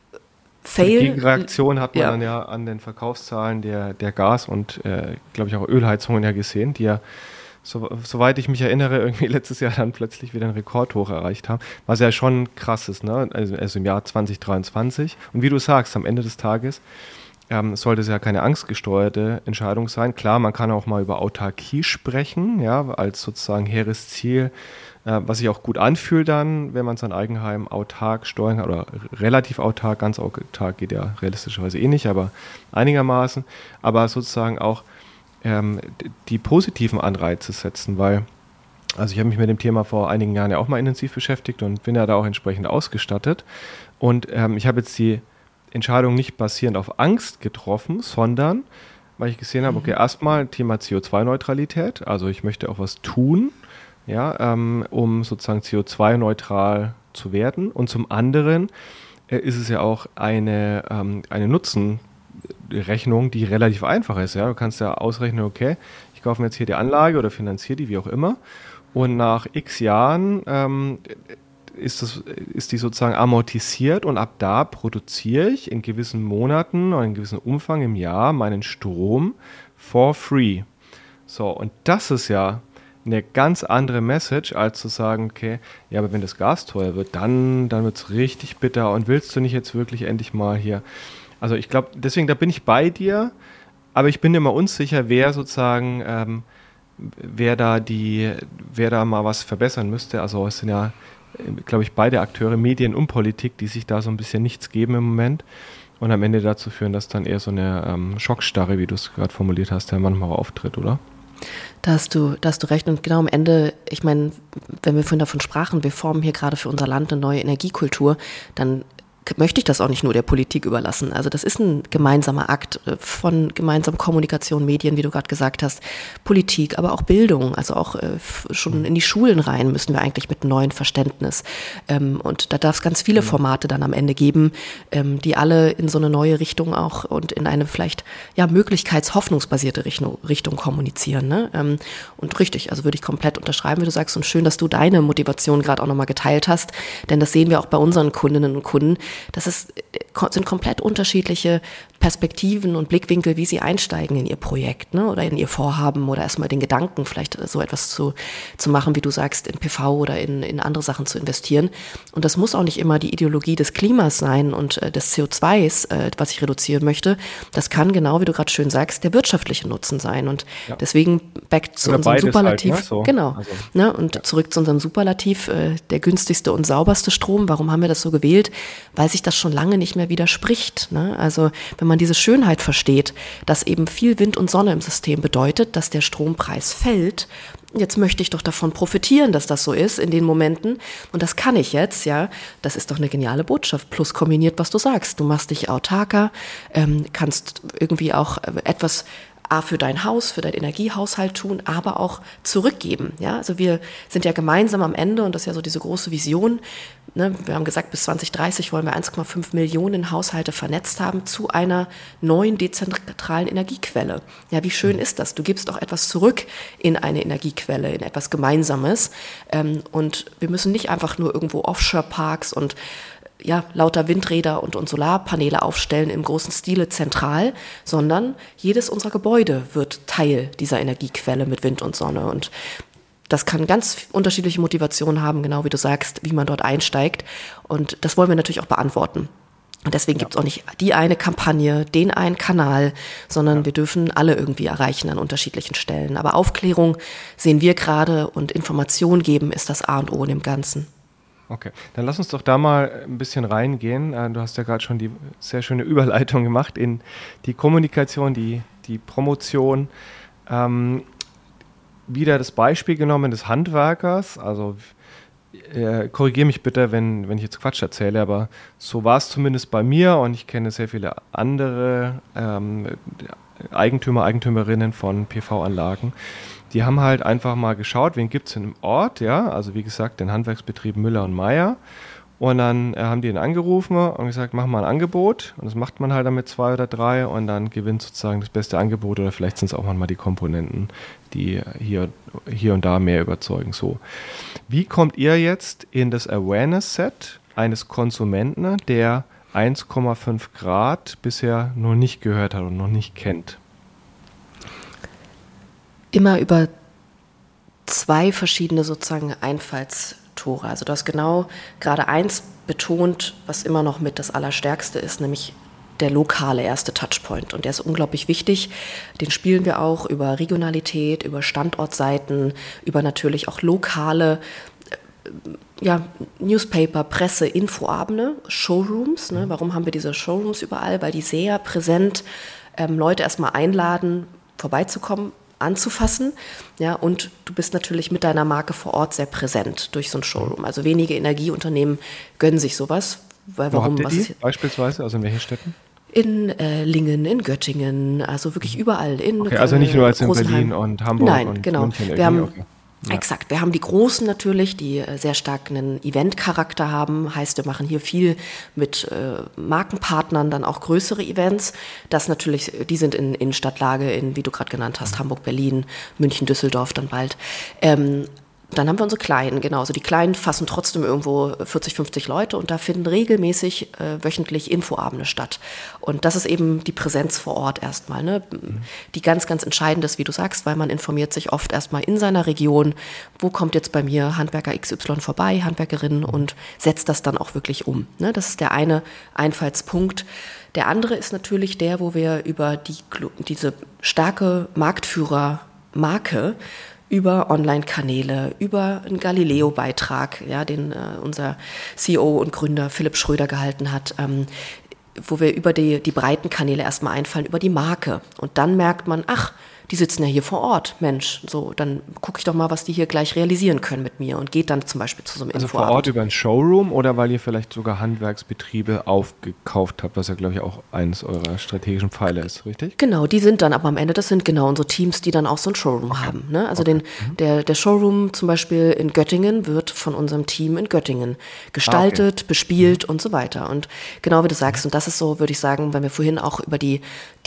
A: Die Gegenreaktion hat man dann ja an den Verkaufszahlen der Gas- und, glaube ich, auch Ölheizungen ja gesehen, die ja, soweit ich mich erinnere, irgendwie letztes Jahr dann plötzlich wieder einen Rekordhoch erreicht haben, was ja schon krass ist, ne? Also im Jahr 2023. Und wie du sagst, am Ende des Tages sollte es ja keine angstgesteuerte Entscheidung sein. Klar, man kann auch mal über Autarkie sprechen, ja, als sozusagen hehres Ziel, was sich auch gut anfühlt dann, wenn man sein Eigenheim autark steuern kann oder relativ autark, ganz autark geht ja realistischerweise nicht, aber einigermaßen, aber sozusagen auch die positiven Anreize setzen, weil, also ich habe mich mit dem Thema vor einigen Jahren ja auch mal intensiv beschäftigt und bin ja da auch entsprechend ausgestattet und ich habe jetzt die Entscheidung nicht basierend auf Angst getroffen, sondern weil ich gesehen habe, okay, erstmal Thema CO2-Neutralität, also ich möchte auch was tun, ja, um sozusagen CO2-neutral zu werden. Und zum anderen ist es ja auch eine Nutzenrechnung, die relativ einfach ist. Ja? Du kannst ja ausrechnen, okay, ich kaufe mir jetzt hier die Anlage oder finanziere die, wie auch immer. Und nach x Jahren ist die sozusagen amortisiert und ab da produziere ich in gewissen Monaten oder in gewissem Umfang im Jahr meinen Strom for free. So, und das ist ja eine ganz andere Message, als zu sagen, okay, ja, aber wenn das Gas teuer wird, dann wird es richtig bitter und willst du nicht jetzt wirklich endlich mal hier. Also ich glaube, deswegen, da bin ich bei dir, aber ich bin immer unsicher, wer sozusagen, wer da mal was verbessern müsste. Also es sind ja, glaube ich, beide Akteure, Medien und Politik, die sich da so ein bisschen nichts geben im Moment und am Ende dazu führen, dass dann eher so eine Schockstarre, wie du es gerade formuliert hast, ja manchmal auftritt, oder?
C: Da hast du recht und genau am Ende, ich meine, wenn wir vorhin davon sprachen, wir formen hier gerade für unser Land eine neue Energiekultur, dann möchte ich das auch nicht nur der Politik überlassen. Also das ist ein gemeinsamer Akt von gemeinsamer Kommunikation, Medien, wie du gerade gesagt hast, Politik, aber auch Bildung, also auch schon in die Schulen rein müssen wir eigentlich mit einem neuen Verständnis. Und da darf es ganz viele Formate dann am Ende geben, die alle in so eine neue Richtung auch und in eine vielleicht möglichkeitshoffnungsbasierte Richtung kommunizieren. Ne? Und richtig, also würde ich komplett unterschreiben, wie du sagst, und schön, dass du deine Motivation gerade auch nochmal geteilt hast, denn das sehen wir auch bei unseren Kundinnen und Kunden. Das ist sind komplett unterschiedliche Perspektiven und Blickwinkel, wie sie einsteigen in ihr Projekt, ne, oder in ihr Vorhaben oder erstmal den Gedanken, vielleicht so etwas zu machen, wie du sagst, in PV oder in andere Sachen zu investieren. Und das muss auch nicht immer die Ideologie des Klimas sein und des CO2s, was ich reduzieren möchte. Das kann genau, wie du gerade schön sagst, der wirtschaftliche Nutzen sein. Und deswegen back zu unserem Superlativ.
A: Halt, ne? So.
C: Genau.
A: Also,
C: ne? Und zurück zu unserem Superlativ, der günstigste und sauberste Strom. Warum haben wir das so gewählt? Weil sich das schon lange nicht mehr widerspricht. Ne? Also wenn man diese Schönheit versteht, dass eben viel Wind und Sonne im System bedeutet, dass der Strompreis fällt. Jetzt möchte ich doch davon profitieren, dass das so ist in den Momenten. Und das kann ich jetzt, ja. Das ist doch eine geniale Botschaft. Plus kombiniert, was du sagst. Du machst dich autarker, kannst irgendwie auch etwas für dein Haus, für deinen Energiehaushalt tun, aber auch zurückgeben. Ja? Also wir sind ja gemeinsam am Ende, und das ist ja so diese große Vision, ne? Wir haben gesagt, bis 2030 wollen wir 1,5 Millionen Haushalte vernetzt haben zu einer neuen dezentralen Energiequelle. Ja, wie schön ist das? Du gibst auch etwas zurück in eine Energiequelle, in etwas Gemeinsames. Und wir müssen nicht einfach nur irgendwo Offshore-Parks und lauter Windräder und Solarpaneele aufstellen im großen Stile zentral, sondern jedes unserer Gebäude wird Teil dieser Energiequelle mit Wind und Sonne. Und das kann ganz unterschiedliche Motivationen haben, genau wie du sagst, wie man dort einsteigt. Und das wollen wir natürlich auch beantworten. Und deswegen gibt es auch nicht die eine Kampagne, den einen Kanal, sondern wir dürfen alle irgendwie erreichen an unterschiedlichen Stellen. Aber Aufklärung sehen wir gerade und Information geben ist das A und O in dem Ganzen.
A: Okay, dann lass uns doch da mal ein bisschen reingehen. Du hast ja gerade schon die sehr schöne Überleitung gemacht in die Kommunikation, die Promotion. Wieder das Beispiel genommen des Handwerkers. Also korrigiere mich bitte, wenn ich jetzt Quatsch erzähle, aber so war es zumindest bei mir, und ich kenne sehr viele andere Eigentümer, Eigentümerinnen von PV-Anlagen. Die haben halt einfach mal geschaut, wen gibt es im Ort, ja, also wie gesagt, den Handwerksbetrieb Müller und Meier. Und dann haben die ihn angerufen und gesagt, mach mal ein Angebot. Und das macht man halt dann mit 2 oder 3 und dann gewinnt sozusagen das beste Angebot, oder vielleicht sind es auch manchmal die Komponenten, die hier und da mehr überzeugen. So. Wie kommt ihr jetzt in das Awareness-Set eines Konsumenten, der 1,5 Grad bisher noch nicht gehört hat und noch nicht kennt?
C: Immer über 2 verschiedene sozusagen Einfallstore. Also du hast genau gerade eins betont, was immer noch mit das Allerstärkste ist, nämlich der lokale erste Touchpoint. Und der ist unglaublich wichtig. Den spielen wir auch über Regionalität, über Standortseiten, über natürlich auch lokale Newspaper, Presse, Infoabende, Showrooms. Ne? Warum haben wir diese Showrooms überall? Weil die sehr präsent Leute erstmal einladen, vorbeizukommen, anzufassen, ja, und du bist natürlich mit deiner Marke vor Ort sehr präsent durch so ein Showroom. Also wenige Energieunternehmen gönnen sich sowas. Weil
A: Wo habt ihr die beispielsweise? Also in welchen Städten?
C: In Lingen, in Göttingen, also wirklich überall.
A: Okay, also nicht nur als in Berlin und Hamburg.
C: Nein,
A: und
C: genau.
A: München.
C: Wir haben
A: okay. Ja.
C: Exakt. Wir haben die Großen natürlich, die sehr stark einen Event-Charakter haben. Heißt, wir machen hier viel mit Markenpartnern, dann auch größere Events. Das natürlich, die sind in Innenstadtlage, wie du gerade genannt hast, Hamburg, Berlin, München, Düsseldorf dann bald. Dann haben wir unsere Kleinen, genau. Also die Kleinen fassen trotzdem irgendwo 40, 50 Leute und da finden regelmäßig wöchentlich Infoabende statt. Und das ist eben die Präsenz vor Ort erstmal, ne? Die ganz, ganz entscheidend ist, wie du sagst, weil man informiert sich oft erstmal in seiner Region, wo kommt jetzt bei mir Handwerker XY vorbei, Handwerkerinnen, und setzt das dann auch wirklich um. Ne? Das ist der eine Einfallspunkt. Der andere ist natürlich der, wo wir über diese starke Marktführermarke über Online-Kanäle, über einen Galileo-Beitrag, ja, den unser CEO und Gründer Philipp Schröder gehalten hat, wo wir über die breiten Kanäle erstmal einfallen, über die Marke. Und dann merkt man, ach, die sitzen ja hier vor Ort, Mensch, so, dann gucke ich doch mal, was die hier gleich realisieren können mit mir, und geht dann zum Beispiel zu so einem Infoabend.
A: Also vor Ort über ein Showroom, oder weil ihr vielleicht sogar Handwerksbetriebe aufgekauft habt, was ja, glaube ich, auch eines eurer strategischen Pfeiler ist, richtig?
C: Genau, die sind dann aber am Ende, das sind genau unsere Teams, die dann auch so ein Showroom haben. Ne? Also der Showroom zum Beispiel in Göttingen wird von unserem Team in Göttingen gestaltet, bespielt und so weiter. Und genau wie du sagst, und das ist so, würde ich sagen, wenn wir vorhin auch über die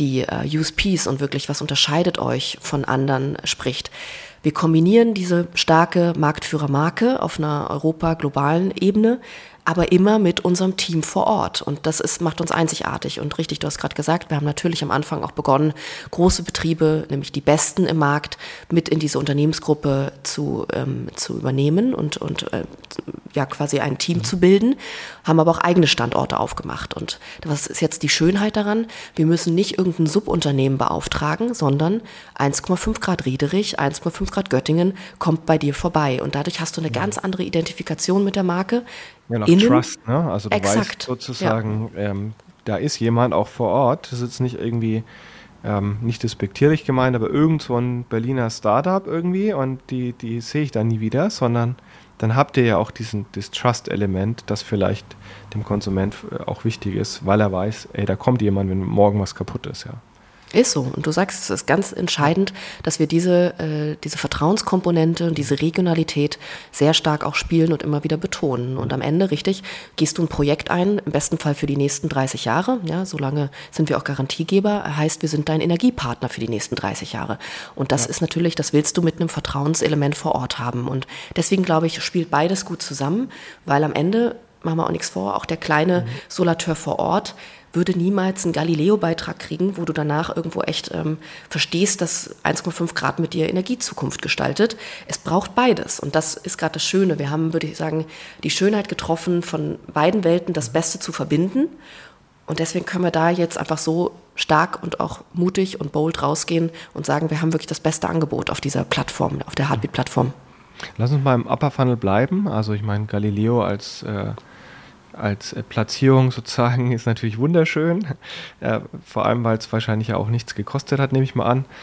C: USPs und wirklich, was unterscheidet euch von anderen spricht. Wir kombinieren diese starke Marktführermarke auf einer globalen Ebene, aber immer mit unserem Team vor Ort. Und das macht uns einzigartig. Und richtig, du hast gerade gesagt, wir haben natürlich am Anfang auch begonnen, große Betriebe, nämlich die besten im Markt, mit in diese Unternehmensgruppe zu übernehmen und quasi ein Team zu bilden, haben aber auch eigene Standorte aufgemacht. Und was ist jetzt die Schönheit daran? Wir müssen nicht irgendein Subunternehmen beauftragen, sondern 1,5 Grad Riederich, 1,5 Grad Göttingen kommt bei dir vorbei. Und dadurch hast du eine ganz andere Identifikation mit der Marke.
A: Ja, noch Trust, ne? Also du weißt sozusagen, da ist jemand auch vor Ort. Das ist jetzt nicht irgendwie nicht despektierlich gemeint, aber irgend so ein Berliner Startup irgendwie und die sehe ich da nie wieder, sondern dann habt ihr ja auch das Trust-Element, das vielleicht dem Konsument auch wichtig ist, weil er weiß, ey, da kommt jemand, wenn morgen was kaputt ist, ja.
C: Ist so. Und du sagst, es ist ganz entscheidend, dass wir diese Vertrauenskomponente und diese Regionalität sehr stark auch spielen und immer wieder betonen. Und am Ende, richtig, gehst du ein Projekt ein, im besten Fall für die nächsten 30 Jahre. Ja, solange sind wir auch Garantiegeber. Heißt, wir sind dein Energiepartner für die nächsten 30 Jahre. Und das ist natürlich, das willst du mit einem Vertrauenselement vor Ort haben. Und deswegen, glaube ich, spielt beides gut zusammen, weil am Ende, machen wir auch nichts vor, auch der kleine Solateur vor Ort würde niemals einen Galileo-Beitrag kriegen, wo du danach irgendwo echt verstehst, dass 1,5 Grad mit dir Energiezukunft gestaltet. Es braucht beides und das ist gerade das Schöne. Wir haben, würde ich sagen, die Schönheit getroffen, von beiden Welten das Beste zu verbinden und deswegen können wir da jetzt einfach so stark und auch mutig und bold rausgehen und sagen, wir haben wirklich das beste Angebot auf dieser Plattform, auf der Heartbeat-Plattform.
A: Lass uns mal im Upper Funnel bleiben. Also ich meine, Galileo als Platzierung sozusagen ist natürlich wunderschön, vor allem, weil es wahrscheinlich ja auch nichts gekostet hat, nehme ich mal an.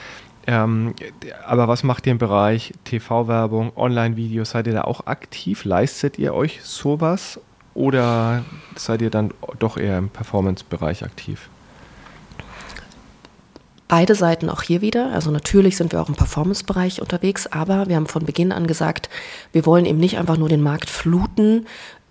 A: Aber was macht ihr im Bereich TV-Werbung, Online-Videos? Seid ihr da auch aktiv? Leistet ihr euch sowas oder seid ihr dann doch eher im Performance-Bereich aktiv?
C: Beide Seiten auch hier wieder. Also natürlich sind wir auch im Performance-Bereich unterwegs, aber wir haben von Beginn an gesagt, wir wollen eben nicht einfach nur den Markt fluten,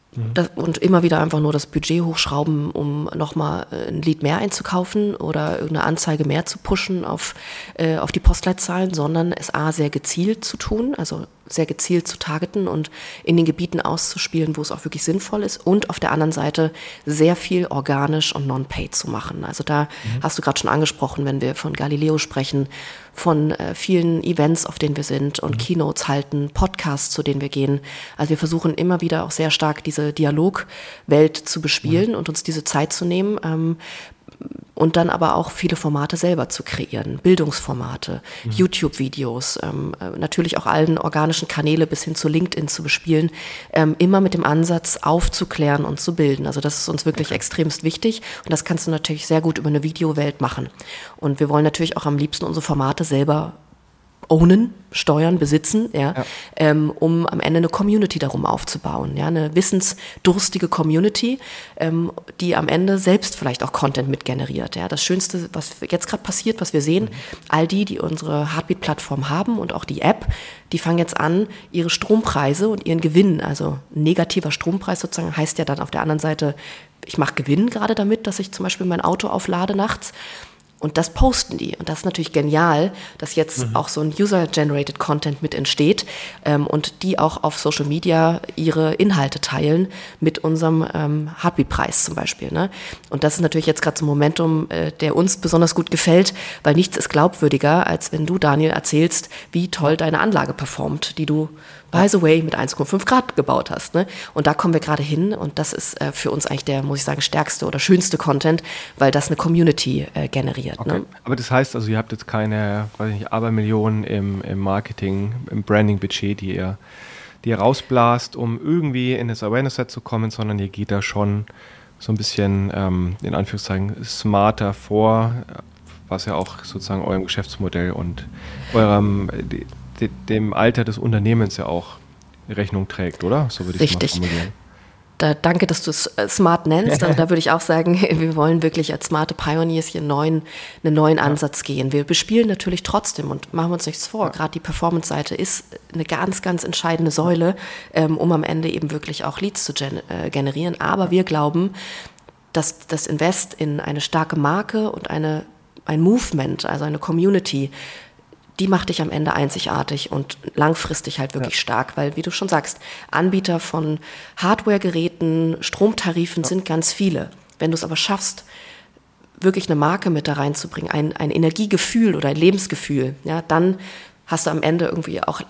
C: und immer wieder einfach nur das Budget hochschrauben, um nochmal ein Lied mehr einzukaufen oder irgendeine Anzeige mehr zu pushen auf die Postleitzahlen, sondern es sehr gezielt zu tun, also sehr gezielt zu targeten und in den Gebieten auszuspielen, wo es auch wirklich sinnvoll ist und auf der anderen Seite sehr viel organisch und non-paid zu machen. Also da hast du gerade schon angesprochen, wenn wir von Galileo sprechen, von vielen Events, auf denen wir sind und Keynotes halten, Podcasts, zu denen wir gehen. Also wir versuchen immer wieder auch sehr stark diese Dialogwelt zu bespielen und uns diese Zeit zu nehmen, und dann aber auch viele Formate selber zu kreieren, Bildungsformate, YouTube-Videos, natürlich auch allen organischen Kanäle bis hin zu LinkedIn zu bespielen, immer mit dem Ansatz aufzuklären und zu bilden. Also das ist uns wirklich extremst wichtig und das kannst du natürlich sehr gut über eine Videowelt machen. Und wir wollen natürlich auch am liebsten unsere Formate selber ownen, steuern, besitzen, um am Ende eine Community darum aufzubauen, eine wissensdurstige Community, die am Ende selbst vielleicht auch Content mitgeneriert. Ja. Das Schönste, was jetzt gerade passiert, was wir sehen, all die unsere Heartbeat-Plattform haben und auch die App, die fangen jetzt an, ihre Strompreise und ihren Gewinn, also negativer Strompreis sozusagen, heißt ja dann auf der anderen Seite, ich mache Gewinn gerade damit, dass ich zum Beispiel mein Auto auflade nachts. Und das posten die. Und das ist natürlich genial, dass jetzt auch so ein User-Generated Content mit entsteht und die auch auf Social Media ihre Inhalte teilen mit unserem Heartbeat-Preis zum Beispiel. Ne? Und das ist natürlich jetzt gerade so ein Momentum, der uns besonders gut gefällt, weil nichts ist glaubwürdiger, als wenn du, Daniel, erzählst, wie toll deine Anlage performt, die du, by the way, mit 1,5 Grad gebaut hast. Ne? Und da kommen wir gerade hin und das ist für uns eigentlich der, muss ich sagen, stärkste oder schönste Content, weil das eine Community generiert.
A: Okay.
C: Ne?
A: Aber das heißt also, ihr habt jetzt keine, weiß ich nicht, Abermillionen im Marketing, im Branding-Budget, die ihr rausblast, um irgendwie in das Awareness-Set zu kommen, sondern ihr geht da schon so ein bisschen, in Anführungszeichen, smarter vor, was ja auch sozusagen eurem Geschäftsmodell und dem Alter des Unternehmens ja auch Rechnung trägt, oder? So würde ich es mal formulieren.
C: Danke, dass du es smart nennst. Also da würde ich auch sagen, wir wollen wirklich als smarte Pioneers hier einen neuen Ansatz gehen. Wir bespielen natürlich trotzdem und machen uns nichts vor. Gerade die Performance-Seite ist eine ganz, ganz entscheidende Säule, um am Ende eben wirklich auch Leads zu generieren. Aber wir glauben, dass das Invest in eine starke Marke und ein Movement, also eine Community, die macht dich am Ende einzigartig und langfristig halt wirklich stark, weil, wie du schon sagst, Anbieter von Hardware-Geräten, Stromtarifen sind ganz viele. Wenn du es aber schaffst, wirklich eine Marke mit da reinzubringen, ein Energiegefühl oder ein Lebensgefühl, ja, dann hast du am Ende irgendwie auch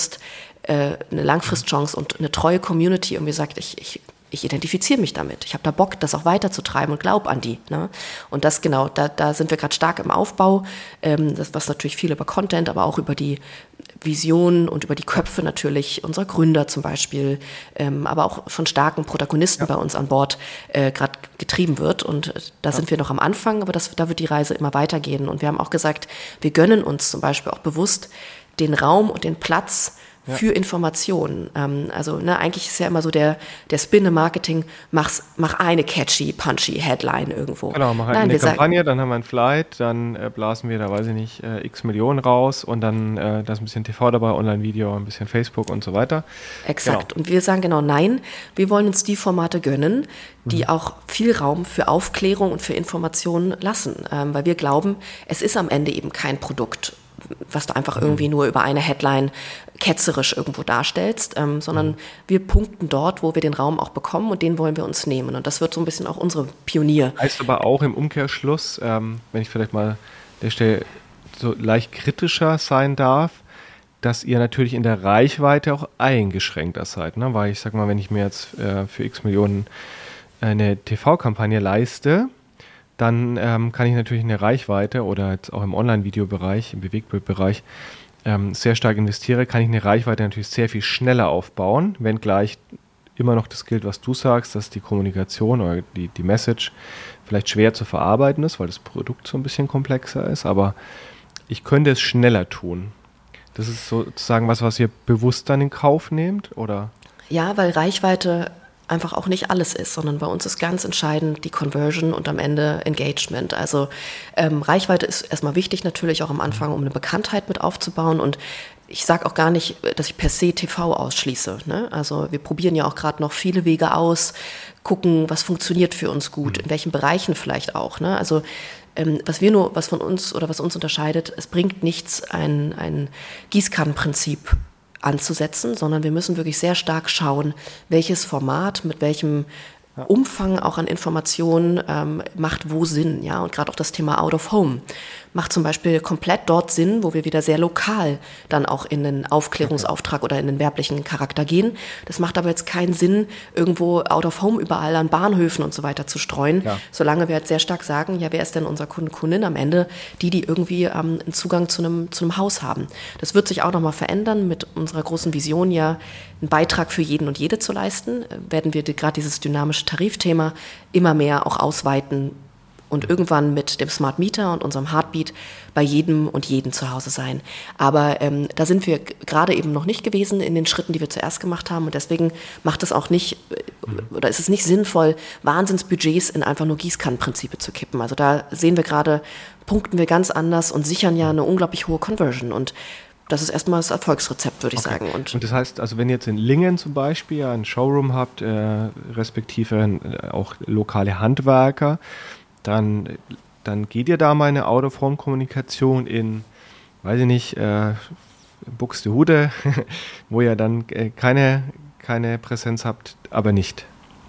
C: eine Langfristchance und eine treue Community und wie gesagt, ich identifiziere mich damit. Ich habe da Bock, das auch weiterzutreiben und glaube an die. Ne? Und das genau, da sind wir gerade stark im Aufbau, was natürlich viel über Content, aber auch über die Vision und über die Köpfe natürlich unserer Gründer zum Beispiel, aber auch von starken Protagonisten bei uns an Bord gerade getrieben wird. Und da sind wir noch am Anfang, aber da wird die Reise immer weitergehen. Und wir haben auch gesagt, wir gönnen uns zum Beispiel auch bewusst den Raum und den Platz für Informationen. Also eigentlich ist ja immer so der Spin im Marketing, mach eine catchy, punchy Headline irgendwo.
A: Genau, mach eine Kampagne, dann haben wir ein Flight, dann blasen wir da, weiß ich nicht, x Millionen raus und dann da ist ein bisschen TV dabei, Online-Video, ein bisschen Facebook und so weiter.
C: Exakt. Genau. Und wir sagen genau nein, wir wollen uns die Formate gönnen, die auch viel Raum für Aufklärung und für Informationen lassen, weil wir glauben, es ist am Ende eben kein Produkt, was du einfach irgendwie nur über eine Headline ketzerisch irgendwo darstellst, sondern wir punkten dort, wo wir den Raum auch bekommen und den wollen wir uns nehmen. Und das wird so ein bisschen auch unsere Pionier.
A: Heißt aber auch im Umkehrschluss, wenn ich vielleicht mal an der Stelle so leicht kritischer sein darf, dass ihr natürlich in der Reichweite auch eingeschränkter seid. Ne? Weil ich sag mal, wenn ich mir jetzt für x Millionen eine TV-Kampagne leiste, dann kann ich natürlich in der Reichweite oder jetzt auch im Online-Video-Bereich, im Bewegtbildbereich sehr stark investiere, kann ich eine Reichweite natürlich sehr viel schneller aufbauen, wenngleich immer noch das gilt, was du sagst, dass die Kommunikation oder die Message vielleicht schwer zu verarbeiten ist, weil das Produkt so ein bisschen komplexer ist, aber ich könnte es schneller tun. Das ist sozusagen was ihr bewusst dann in Kauf nehmt, oder?
C: Ja, weil Reichweite einfach auch nicht alles ist, sondern bei uns ist ganz entscheidend die Conversion und am Ende Engagement. Also Reichweite ist erstmal wichtig natürlich auch am Anfang, um eine Bekanntheit mit aufzubauen und ich sage auch gar nicht, dass ich per se TV ausschließe. Ne? Also wir probieren ja auch gerade noch viele Wege aus, gucken, was funktioniert für uns gut, in welchen Bereichen vielleicht auch. Ne? Also was uns unterscheidet, es bringt nichts, ein Gießkannenprinzip anzusetzen, sondern wir müssen wirklich sehr stark schauen, welches Format mit welchem Umfang auch an Informationen macht wo Sinn. Ja? Und gerade auch das Thema Out of Home macht zum Beispiel komplett dort Sinn, wo wir wieder sehr lokal dann auch in den Aufklärungsauftrag oder in den werblichen Charakter gehen. Das macht aber jetzt keinen Sinn, irgendwo Out of Home überall an Bahnhöfen und so weiter zu streuen, solange wir jetzt sehr stark sagen, ja, wer ist denn unser Kunde, Kundin am Ende, die irgendwie einen Zugang zu einem Haus haben. Das wird sich auch nochmal verändern mit unserer großen Vision, ja, einen Beitrag für jeden und jede zu leisten, werden wir gerade dieses dynamische Tarifthema immer mehr auch ausweiten und irgendwann mit dem Smart Meter und unserem Heartbeat bei jedem und jeden zu Hause sein. Aber da sind wir gerade eben noch nicht gewesen in den Schritten, die wir zuerst gemacht haben und deswegen macht es auch nicht, oder ist es nicht sinnvoll, Wahnsinnsbudgets in einfach nur Gießkannenprinzipe zu kippen. Also da sehen wir gerade, punkten wir ganz anders und sichern ja eine unglaublich hohe Conversion und das ist erstmal das Erfolgsrezept, würde ich sagen.
A: Und das heißt, also wenn ihr jetzt in Lingen zum Beispiel einen Showroom habt, respektive auch lokale Handwerker, dann geht ihr da mal eine Out-of-Home-Kommunikation in, weiß ich nicht, Buxtehude, wo ihr dann keine Präsenz habt, aber nicht.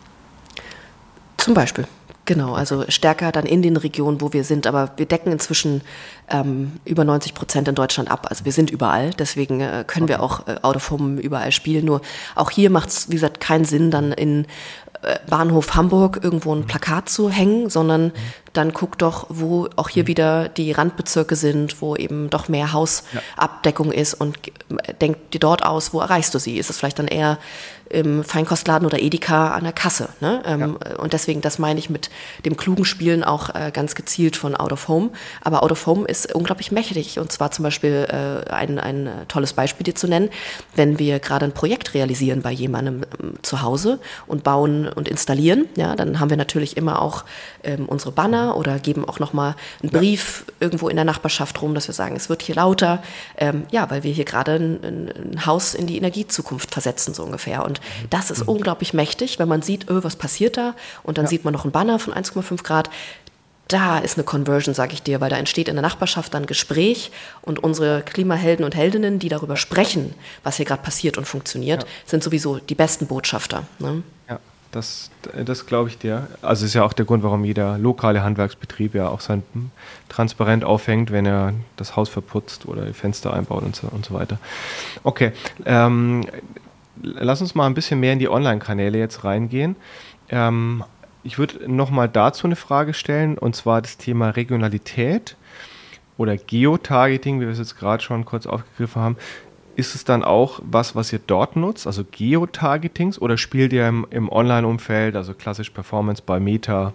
C: Zum Beispiel. Genau, also stärker dann in den Regionen, wo wir sind, aber wir decken inzwischen über 90% in Deutschland ab. Also wir sind überall, deswegen können wir auch Out of Home überall spielen. Nur auch hier macht es, wie gesagt, keinen Sinn, dann in Bahnhof Hamburg irgendwo ein Plakat zu hängen, sondern dann guck doch, wo auch hier wieder die Randbezirke sind, wo eben doch mehr Hausabdeckung ist und denk dir dort aus, wo erreichst du sie? Ist es vielleicht dann eher im Feinkostladen oder Edeka an der Kasse? Ne? Und deswegen, das meine ich mit dem klugen Spielen auch ganz gezielt von Out of Home. Aber Out of Home ist unglaublich mächtig und zwar zum Beispiel ein tolles Beispiel dir zu nennen, wenn wir gerade ein Projekt realisieren bei jemandem zu Hause und bauen und installieren, ja, dann haben wir natürlich immer auch unsere Banner oder geben auch nochmal einen Brief irgendwo in der Nachbarschaft rum, dass wir sagen, es wird hier lauter, weil wir hier gerade ein Haus in die Energiezukunft versetzen, so ungefähr. Und das ist unglaublich mächtig, wenn man sieht, was passiert da und dann sieht man noch ein Banner von 1,5 Grad. da ist eine Conversion, sage ich dir, weil da entsteht in der Nachbarschaft dann ein Gespräch und unsere Klimahelden und Heldinnen, die darüber sprechen, was hier gerade passiert und funktioniert, sind sowieso die besten Botschafter. Ne?
A: Ja, das glaube ich dir. Also ist ja auch der Grund, warum jeder lokale Handwerksbetrieb ja auch sein Transparent aufhängt, wenn er das Haus verputzt oder die Fenster einbaut und so weiter. Okay, lass uns mal ein bisschen mehr in die Online-Kanäle jetzt reingehen. Ich würde nochmal dazu eine Frage stellen, und zwar das Thema Regionalität oder Geotargeting, wie wir es jetzt gerade schon kurz aufgegriffen haben. Ist es dann auch was ihr dort nutzt, also Geotargetings, oder spielt ihr im Online-Umfeld, also klassisch Performance bei Meta,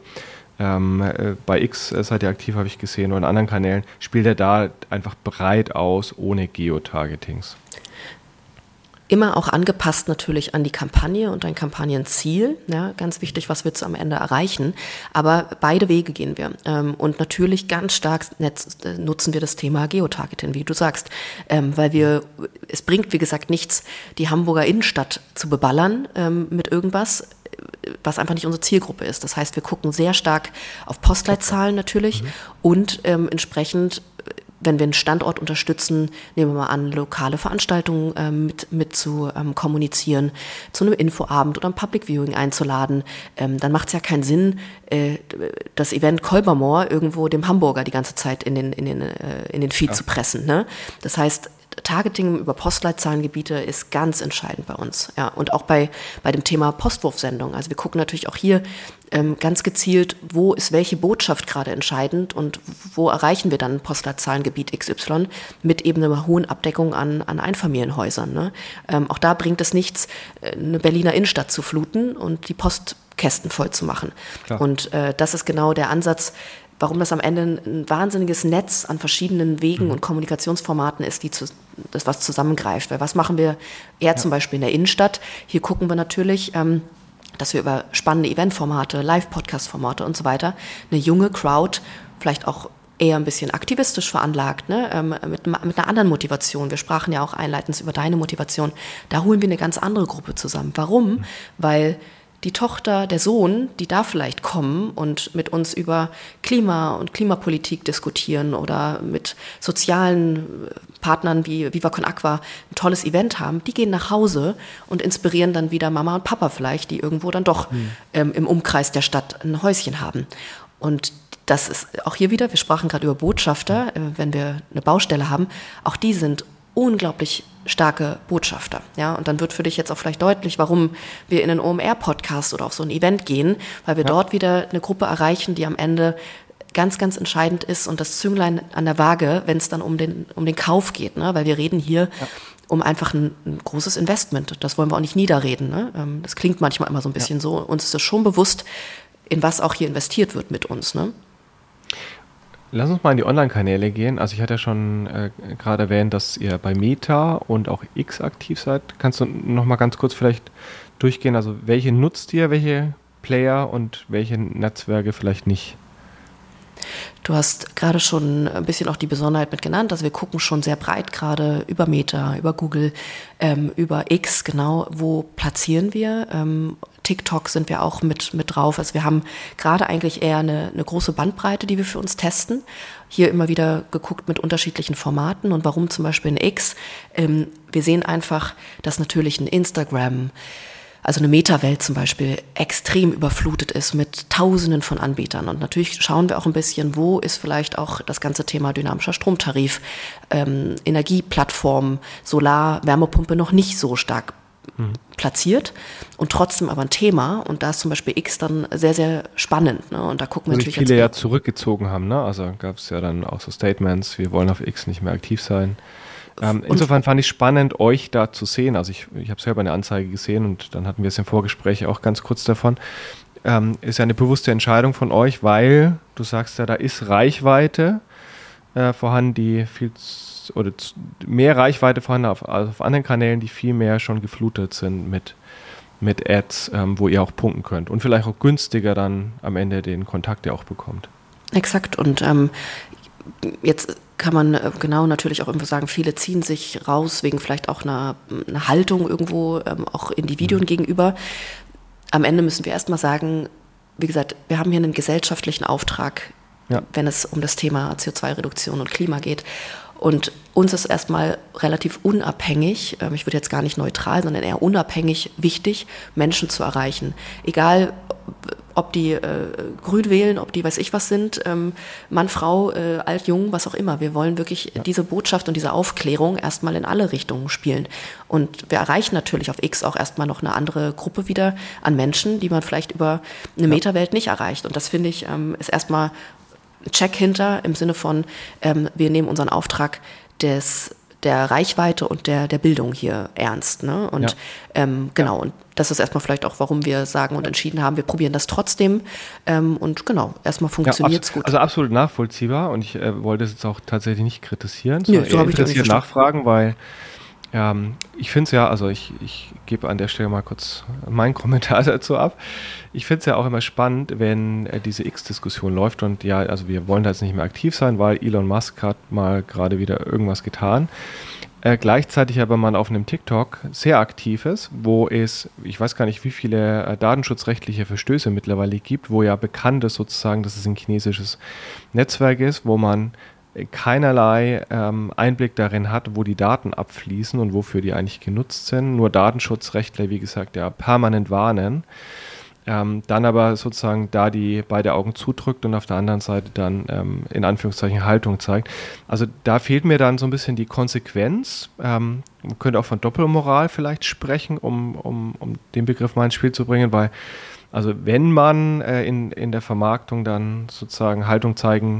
A: bei X seid ihr aktiv, habe ich gesehen, oder in anderen Kanälen, spielt ihr da einfach breit aus, ohne Geotargetings?
C: Immer auch angepasst natürlich an die Kampagne und ein Kampagnenziel. Ja, ganz wichtig, was willst du am Ende erreichen. Aber beide Wege gehen wir. Und natürlich ganz stark nutzen wir das Thema Geotargeting, wie du sagst. Weil es bringt, wie gesagt, nichts, die Hamburger Innenstadt zu beballern mit irgendwas, was einfach nicht unsere Zielgruppe ist. Das heißt, wir gucken sehr stark auf Postleitzahlen natürlich und entsprechend, wenn wir einen Standort unterstützen, nehmen wir mal an, lokale Veranstaltungen mit zu kommunizieren, zu einem Infoabend oder einem Public Viewing einzuladen, dann macht es ja keinen Sinn, das Event Kolbermoor irgendwo dem Hamburger die ganze Zeit in den Feed zu pressen. Ne? Das heißt, Targeting über Postleitzahlengebiete ist ganz entscheidend bei uns. Ja, und auch bei dem Thema Postwurfsendung. Also wir gucken natürlich auch hier ganz gezielt, wo ist welche Botschaft gerade entscheidend und wo erreichen wir dann Postleitzahlengebiet XY mit eben einer hohen Abdeckung an Einfamilienhäusern. Ne? Auch da bringt es nichts, eine Berliner Innenstadt zu fluten und die Postkästen voll zu machen. Klar. Und das ist genau der Ansatz, warum das am Ende ein wahnsinniges Netz an verschiedenen Wegen und Kommunikationsformaten ist, das was zusammengreift. Weil was machen wir eher zum Beispiel in der Innenstadt? Hier gucken wir natürlich, dass wir über spannende Eventformate, Live-Podcast-Formate und so weiter eine junge Crowd, vielleicht auch eher ein bisschen aktivistisch veranlagt, ne? mit einer anderen Motivation. Wir sprachen ja auch einleitend über deine Motivation. Da holen wir eine ganz andere Gruppe zusammen. Warum? Weil die Tochter, der Sohn, die da vielleicht kommen und mit uns über Klima und Klimapolitik diskutieren oder mit sozialen Partnern wie Viva Con Aqua ein tolles Event haben, die gehen nach Hause und inspirieren dann wieder Mama und Papa vielleicht, die irgendwo dann doch im Umkreis der Stadt ein Häuschen haben. Und das ist auch hier wieder, wir sprachen gerade über Botschafter, wenn wir eine Baustelle haben, auch die sind unglaublich starke Botschafter. Ja? Und dann wird für dich jetzt auch vielleicht deutlich, warum wir in einen OMR-Podcast oder auf so ein Event gehen, weil wir dort wieder eine Gruppe erreichen, die am Ende ganz, ganz entscheidend ist und das Zünglein an der Waage, wenn es dann um den Kauf geht. Ne? Weil wir reden hier um einfach ein großes Investment. Das wollen wir auch nicht niederreden. Ne? Das klingt manchmal immer so ein bisschen so. Uns ist es schon bewusst, in was auch hier investiert wird mit uns. Ne?
A: Lass uns mal in die Online-Kanäle gehen. Also ich hatte ja schon gerade erwähnt, dass ihr bei Meta und auch X aktiv seid. Kannst du noch mal ganz kurz vielleicht durchgehen? Also welche nutzt ihr, welche Player und welche Netzwerke vielleicht nicht?
C: Du hast gerade schon ein bisschen auch die Besonderheit mit genannt. Also wir gucken schon sehr breit gerade über Meta, über Google, über X, genau, wo platzieren wir. TikTok sind wir auch mit drauf. Also wir haben gerade eigentlich eher eine große Bandbreite, die wir für uns testen. Hier immer wieder geguckt mit unterschiedlichen Formaten. Und warum zum Beispiel ein X? Wir sehen einfach, dass natürlich ein Instagram, also eine Meta-Welt zum Beispiel, extrem überflutet ist mit Tausenden von Anbietern. Und natürlich schauen wir auch ein bisschen, wo ist vielleicht auch das ganze Thema dynamischer Stromtarif, Energieplattform, Solar, Wärmepumpe noch nicht so stark platziert und trotzdem aber ein Thema. Und da ist zum Beispiel X dann sehr, sehr spannend. Ne? Und da gucken wir natürlich
A: viele ja zurückgezogen haben. Ne? Also gab es ja dann auch so Statements, wir wollen auf X nicht mehr aktiv sein. Insofern fand ich spannend, euch da zu sehen. Also ich habe selber eine Anzeige gesehen und dann hatten wir es im Vorgespräch auch ganz kurz davon. Ist ja eine bewusste Entscheidung von euch, weil du sagst ja, da ist Reichweite vorhanden, die mehr Reichweite vorhanden auf anderen Kanälen, die viel mehr schon geflutet sind mit Ads, wo ihr auch punkten könnt und vielleicht auch günstiger dann am Ende den Kontakt ja auch bekommt.
C: Exakt. Und jetzt kann man genau natürlich auch irgendwo sagen, viele ziehen sich raus wegen vielleicht auch einer Haltung irgendwo auch Individuen gegenüber. Am Ende müssen wir erstmal sagen, wie gesagt, wir haben hier einen gesellschaftlichen Auftrag, wenn es um das Thema CO2-Reduktion und Klima geht. Und uns ist erstmal relativ unabhängig, ich würde jetzt gar nicht neutral, sondern eher unabhängig wichtig, Menschen zu erreichen. Egal, ob die grün wählen, ob die weiß ich was sind, Mann, Frau, alt, jung, was auch immer. Wir wollen wirklich diese Botschaft und diese Aufklärung erstmal in alle Richtungen spielen. Und wir erreichen natürlich auf X auch erstmal noch eine andere Gruppe wieder an Menschen, die man vielleicht über eine Meta-Welt nicht erreicht. Und das finde ich ist erstmal Check hinter im Sinne von, wir nehmen unseren Auftrag der Reichweite und der Bildung hier ernst. Ne? Und genau, und das ist erstmal vielleicht auch, warum wir sagen und entschieden haben, wir probieren das trotzdem. Und genau, erstmal funktioniert es gut.
A: Also absolut nachvollziehbar und ich wollte es jetzt auch tatsächlich nicht kritisieren,
C: sondern so
A: interessiert nachfragen, weil ich finde es ja, also ich gebe an der Stelle mal kurz meinen Kommentar dazu ab. Ich finde es ja auch immer spannend, wenn diese X-Diskussion läuft und ja, also wir wollen da jetzt nicht mehr aktiv sein, weil Elon Musk hat mal gerade wieder irgendwas getan. Gleichzeitig aber man auf einem TikTok sehr aktiv ist, wo es, ich weiß gar nicht, wie viele datenschutzrechtliche Verstöße mittlerweile gibt, wo ja bekannt ist sozusagen, dass es ein chinesisches Netzwerk ist, wo man keinerlei Einblick darin hat, wo die Daten abfließen und wofür die eigentlich genutzt sind. Nur Datenschutzrechtler, wie gesagt, ja permanent warnen. Dann aber sozusagen da die beide Augen zudrückt und auf der anderen Seite dann in Anführungszeichen Haltung zeigt. Also da fehlt mir dann so ein bisschen die Konsequenz. Man könnte auch von Doppelmoral vielleicht sprechen, um den Begriff mal ins Spiel zu bringen, weil also wenn man in der Vermarktung dann sozusagen Haltung zeigen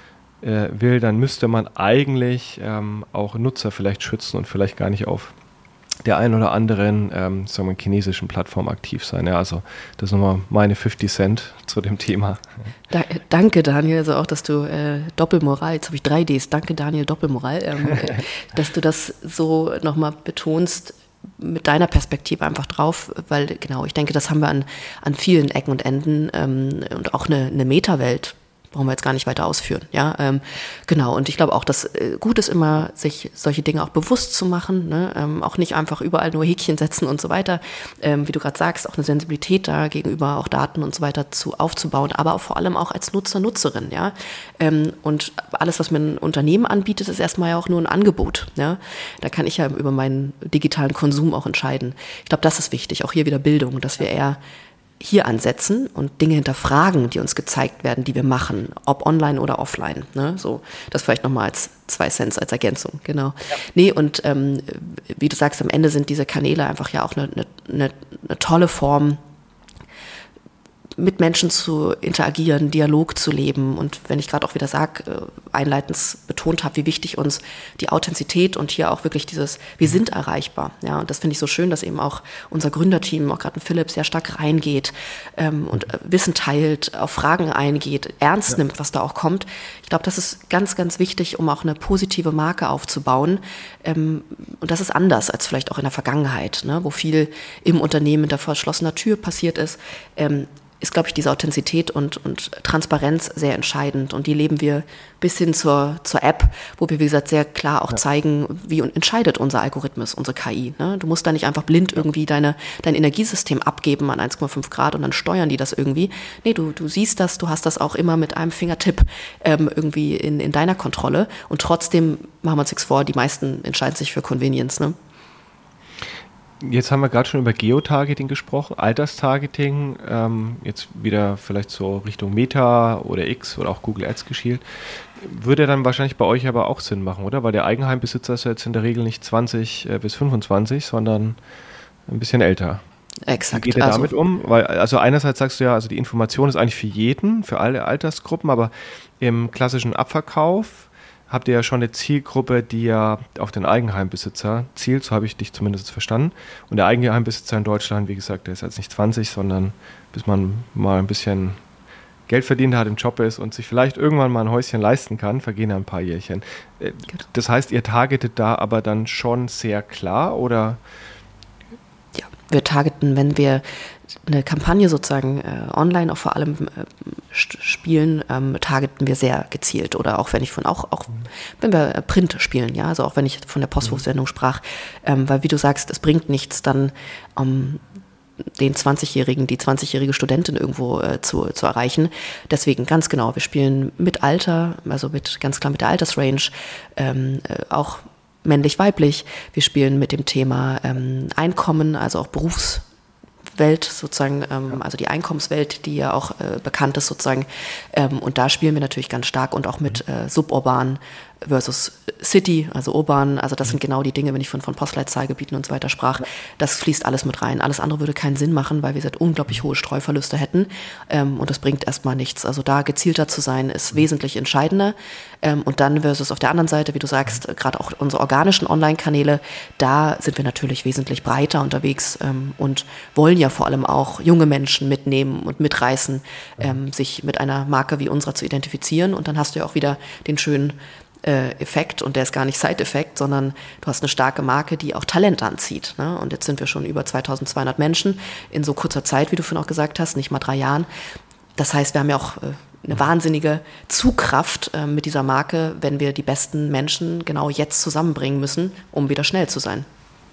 A: will, dann müsste man eigentlich auch Nutzer vielleicht schützen und vielleicht gar nicht auf der einen oder anderen sagen wir, chinesischen Plattform aktiv sein. Ja, also das ist nochmal meine 50 Cent zu dem Thema.
C: Danke, Daniel, also auch, dass du Doppelmoral, jetzt habe ich 3 Ds, danke Daniel, Doppelmoral, dass du das so nochmal betonst, mit deiner Perspektive einfach drauf, weil genau, ich denke, das haben wir an vielen Ecken und Enden und auch eine Meta-Welt brauchen wir jetzt gar nicht weiter ausführen. Ja, genau. Und ich glaube auch, dass gut ist immer, sich solche Dinge auch bewusst zu machen, ne? Auch nicht einfach überall nur Häkchen setzen und so weiter. Wie du gerade sagst, auch eine Sensibilität da gegenüber auch Daten und so weiter aufzubauen, aber auch vor allem auch als Nutzer, Nutzerin. Ja? Und alles, was mir ein Unternehmen anbietet, ist erstmal ja auch nur ein Angebot. Ja? Da kann ich ja über meinen digitalen Konsum auch entscheiden. Ich glaube, das ist wichtig. Auch hier wieder Bildung, dass wir eher hier ansetzen und Dinge hinterfragen, die uns gezeigt werden, die wir machen, ob online oder offline. Ne? So, das vielleicht nochmal als 2 Cents als Ergänzung, genau. Ja. Nee, und wie du sagst, am Ende sind diese Kanäle einfach ja auch eine tolle Form, mit Menschen zu interagieren, Dialog zu leben. Und wenn ich gerade auch wieder einleitend betont habe, wie wichtig uns die Authentizität und hier auch wirklich dieses, wir sind erreichbar. Ja, und das finde ich so schön, dass eben auch unser Gründerteam, auch gerade ein Philipp, sehr stark reingeht und Wissen teilt, auf Fragen eingeht, ernst nimmt, was da auch kommt. Ich glaube, das ist ganz, ganz wichtig, um auch eine positive Marke aufzubauen. Und das ist anders als vielleicht auch in der Vergangenheit, ne, wo viel im Unternehmen hinter verschlossener Tür passiert ist. Ist, glaube ich, diese Authentizität und Transparenz sehr entscheidend. Und die leben wir bis hin zur App, wo wir, wie gesagt, sehr klar auch zeigen, wie entscheidet unser Algorithmus, unsere KI. Ne? Du musst da nicht einfach blind irgendwie dein Energiesystem abgeben an 1,5 Grad und dann steuern die das irgendwie. Nee, du siehst das, du hast das auch immer mit einem Fingertipp irgendwie in deiner Kontrolle. Und trotzdem, machen wir uns nichts vor, die meisten entscheiden sich für Convenience, ne?
A: Jetzt haben wir gerade schon über Geotargeting gesprochen, Alterstargeting, jetzt wieder vielleicht so Richtung Meta oder X oder auch Google Ads geschielt. Würde dann wahrscheinlich bei euch aber auch Sinn machen, oder? Weil der Eigenheimbesitzer ist ja jetzt in der Regel nicht 20 bis 25, sondern ein bisschen älter.
C: Exakt.
A: Wie geht ihr damit um? Weil, also einerseits sagst du ja, also die Information ist eigentlich für jeden, für alle Altersgruppen, aber im klassischen Abverkauf habt ihr ja schon eine Zielgruppe, die ja auf den Eigenheimbesitzer zielt, so habe ich dich zumindest verstanden. Und der Eigenheimbesitzer in Deutschland, wie gesagt, der ist jetzt nicht 20, sondern bis man mal ein bisschen Geld verdient hat, im Job ist und sich vielleicht irgendwann mal ein Häuschen leisten kann, vergehen ja ein paar Jährchen. Das heißt, ihr targetet da aber dann schon sehr klar, oder?
C: Ja, wir targeten, wenn wir eine Kampagne sozusagen online auch vor allem spielen, targeten wir sehr gezielt. Oder auch wenn ich wenn wir Print spielen, ja, also auch wenn ich von der Postwurfsendung sprach, weil wie du sagst, es bringt nichts, dann den 20-Jährigen, die 20-jährige Studentin irgendwo zu erreichen. Deswegen ganz genau, wir spielen mit Alter, also ganz klar mit der Altersrange, auch männlich-weiblich. Wir spielen mit dem Thema Einkommen, also auch Berufswelt sozusagen, also die Einkommenswelt, die ja auch bekannt ist sozusagen. Und da spielen wir natürlich ganz stark und auch mit suburban versus City, also urban, also das sind genau die Dinge, wenn ich von Postleitzahlgebieten und so weiter sprach, das fließt alles mit rein. Alles andere würde keinen Sinn machen, weil wir unglaublich hohe Streuverluste hätten und das bringt erstmal nichts. Also da gezielter zu sein, ist wesentlich entscheidender und dann versus auf der anderen Seite, wie du sagst, gerade auch unsere organischen Online-Kanäle, da sind wir natürlich wesentlich breiter unterwegs und wollen ja vor allem auch junge Menschen mitnehmen und mitreißen, sich mit einer Marke wie unserer zu identifizieren und dann hast du ja auch wieder den schönen Effekt und der ist gar nicht Side-Effekt, sondern du hast eine starke Marke, die auch Talent anzieht. Ne? Und jetzt sind wir schon über 2200 Menschen in so kurzer Zeit, wie du vorhin auch gesagt hast, nicht mal 3 Jahren. Das heißt, wir haben ja auch eine wahnsinnige Zugkraft mit dieser Marke, wenn wir die besten Menschen genau jetzt zusammenbringen müssen, um wieder schnell zu sein.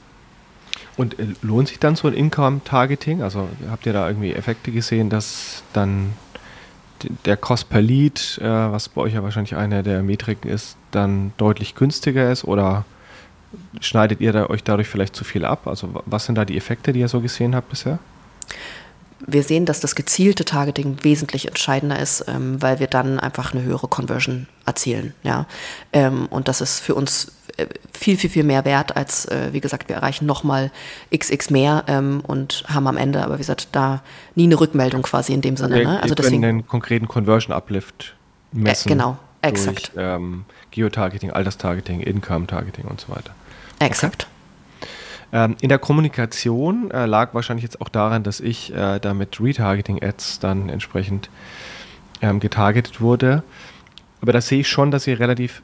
A: Und lohnt sich dann so ein Income-Targeting? Also habt ihr da irgendwie Effekte gesehen, dass dann der Cost per Lead, was bei euch ja wahrscheinlich eine der Metriken ist, dann deutlich günstiger ist oder schneidet ihr euch dadurch vielleicht zu viel ab? Also was sind da die Effekte, die ihr so gesehen habt bisher?
C: Wir sehen, dass das gezielte Targeting wesentlich entscheidender ist, weil wir dann einfach eine höhere Conversion erzielen. Ja? Und das ist für uns viel, viel, viel mehr wert, als, wie gesagt, wir erreichen nochmal XX mehr und haben am Ende, aber wie gesagt, da nie eine Rückmeldung quasi in dem Sinne. Ne?
A: Also deswegen können den konkreten Conversion-Uplift messen.
C: Genau, exakt.
A: Durch Geotargeting, Alterstargeting, Income-Targeting und so weiter.
C: Exakt.
A: Okay. In der Kommunikation lag wahrscheinlich jetzt auch daran, dass ich da mit Retargeting-Ads dann entsprechend getargetet wurde. Aber da sehe ich schon, dass ihr relativ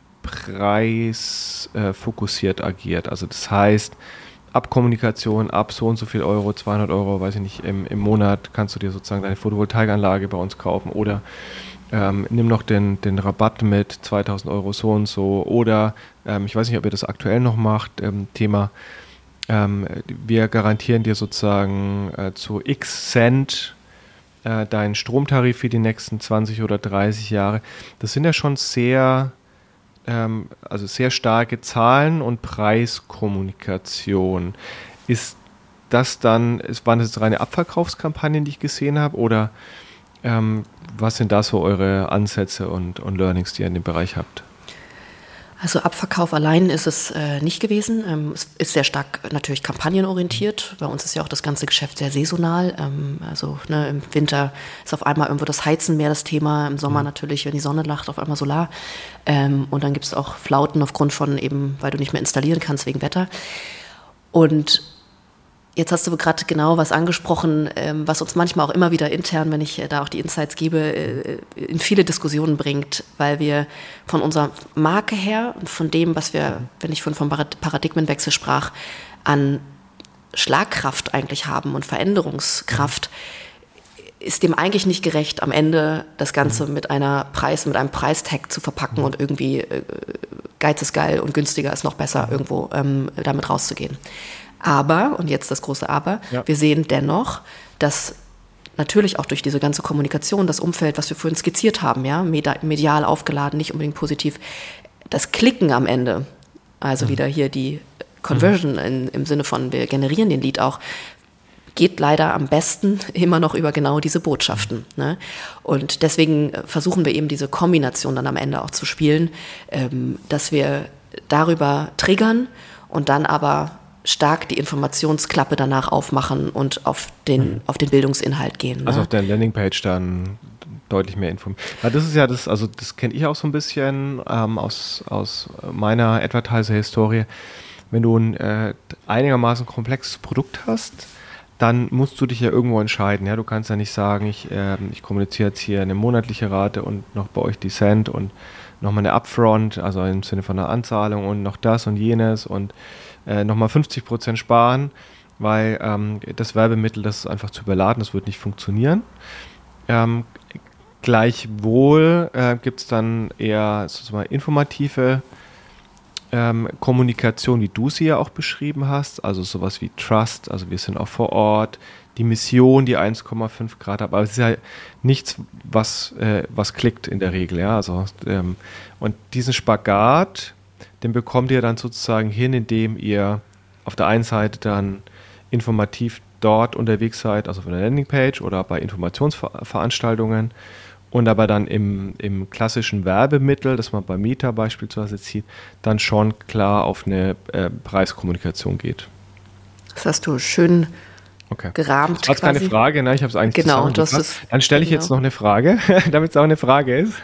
A: preisfokussiert agiert. Also das heißt, ab Kommunikation, ab so und so viel Euro, 200 Euro, weiß ich nicht, im Monat kannst du dir sozusagen deine Photovoltaikanlage bei uns kaufen oder nimm noch den Rabatt mit 2000 Euro so und so oder ich weiß nicht, ob ihr das aktuell noch macht, Thema wir garantieren dir sozusagen zu X Cent deinen Stromtarif für die nächsten 20 oder 30 Jahre. Das sind ja schon sehr starke Zahlen und Preiskommunikation. Waren das jetzt reine Abverkaufskampagnen, die ich gesehen habe, oder was sind da so eure Ansätze und Learnings, die ihr in dem Bereich habt?
C: Also Abverkauf allein ist es nicht gewesen. Es ist sehr stark natürlich kampagnenorientiert. Bei uns ist ja auch das ganze Geschäft sehr saisonal. Im Winter ist auf einmal irgendwo das Heizen mehr das Thema. Im Sommer natürlich, wenn die Sonne lacht, auf einmal Solar. Und dann gibt es auch Flauten aufgrund von eben, weil du nicht mehr installieren kannst wegen Wetter. Und jetzt hast du gerade genau was angesprochen, was uns manchmal auch immer wieder intern, wenn ich da auch die Insights gebe, in viele Diskussionen bringt, weil wir von unserer Marke her und von dem, was wir, wenn ich vom Paradigmenwechsel sprach, an Schlagkraft eigentlich haben und Veränderungskraft, ist dem eigentlich nicht gerecht, am Ende das Ganze mit einem Preistag zu verpacken und irgendwie Geiz ist geil und günstiger ist noch besser, irgendwo damit rauszugehen. Aber, und jetzt das große Aber, wir sehen dennoch, dass natürlich auch durch diese ganze Kommunikation, das Umfeld, was wir vorhin skizziert haben, ja, medial aufgeladen, nicht unbedingt positiv, das Klicken am Ende, also wieder hier die Conversion im Sinne von, wir generieren den Lead auch, geht leider am besten immer noch über genau diese Botschaften. Ne? Und deswegen versuchen wir eben diese Kombination dann am Ende auch zu spielen, dass wir darüber triggern und dann aber stark die Informationsklappe danach aufmachen und auf den Bildungsinhalt gehen.
A: Also
C: ne?
A: auf der Landingpage dann deutlich mehr informieren. Das ist ja das kenne ich auch so ein bisschen aus meiner Advertiser-Historie. Wenn du ein einigermaßen komplexes Produkt hast, dann musst du dich ja irgendwo entscheiden. Ja? Du kannst ja nicht sagen, ich kommuniziere jetzt hier eine monatliche Rate und noch bei euch die Cent und nochmal eine Upfront, also im Sinne von einer Anzahlung und noch das und jenes und nochmal 50% sparen, weil das Werbemittel, das ist einfach zu überladen, das wird nicht funktionieren. Gleichwohl gibt es dann eher sozusagen informative Kommunikation, wie du sie ja auch beschrieben hast, also sowas wie Trust, also wir sind auch vor Ort, die Mission, die 1,5 Grad hat, aber es ist ja nichts, was klickt in der Regel, ja, also und diesen Spagat, den bekommt ihr dann sozusagen hin, indem ihr auf der einen Seite dann informativ dort unterwegs seid, also auf einer Landingpage oder bei Informationsveranstaltungen und aber dann im klassischen Werbemittel, das man bei Meta beispielsweise zieht, dann schon klar auf eine Preiskommunikation geht.
C: Das hast du schön gerahmt.
A: Das war keine Frage, ne? Ich habe es eigentlich
C: zusammengefasst.
A: Dann stelle ich jetzt noch eine Frage, damit es auch eine Frage ist.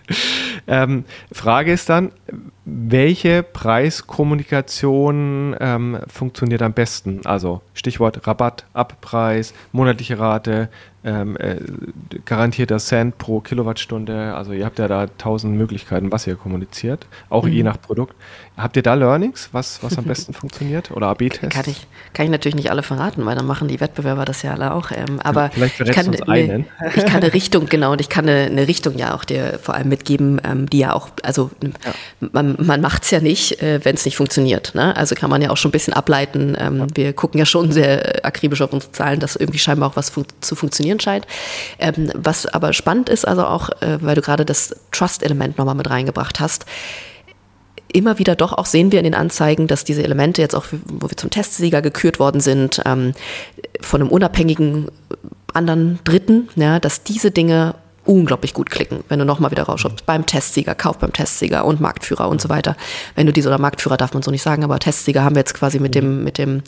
A: Frage ist dann, welche Preiskommunikation funktioniert am besten? Also Stichwort Rabatt, Abpreis, monatliche Rate, garantierter Cent pro Kilowattstunde. Also ihr habt ja da 1000 Möglichkeiten, was ihr kommuniziert, auch je nach Produkt. Habt ihr da Learnings, was am besten funktioniert oder AB-Tests?
C: Kann ich natürlich nicht alle verraten, weil dann machen die Wettbewerber das ja alle auch. Aber
A: vielleicht ich kann
C: eine Richtung, genau, und ich kann eine Richtung ja auch dir vor allem mitgeben, die ja auch, also man macht es ja nicht, wenn es nicht funktioniert. Ne? Also kann man ja auch schon ein bisschen ableiten. Wir gucken ja schon sehr akribisch auf unsere Zahlen, dass irgendwie scheinbar auch was zu funktionieren scheint. Was aber spannend ist, also auch, weil du gerade das Trust-Element nochmal mit reingebracht hast, immer wieder doch auch sehen wir in den Anzeigen, dass diese Elemente jetzt auch, wo wir zum Testsieger gekürt worden sind, von einem unabhängigen anderen Dritten, ja, dass diese Dinge unglaublich gut klicken, wenn du nochmal wieder rausschaust, beim Testsieger, Kauf beim Testsieger und Marktführer und so weiter. Wenn du diese, oder Marktführer darf man so nicht sagen, aber Testsieger haben wir jetzt quasi mit dem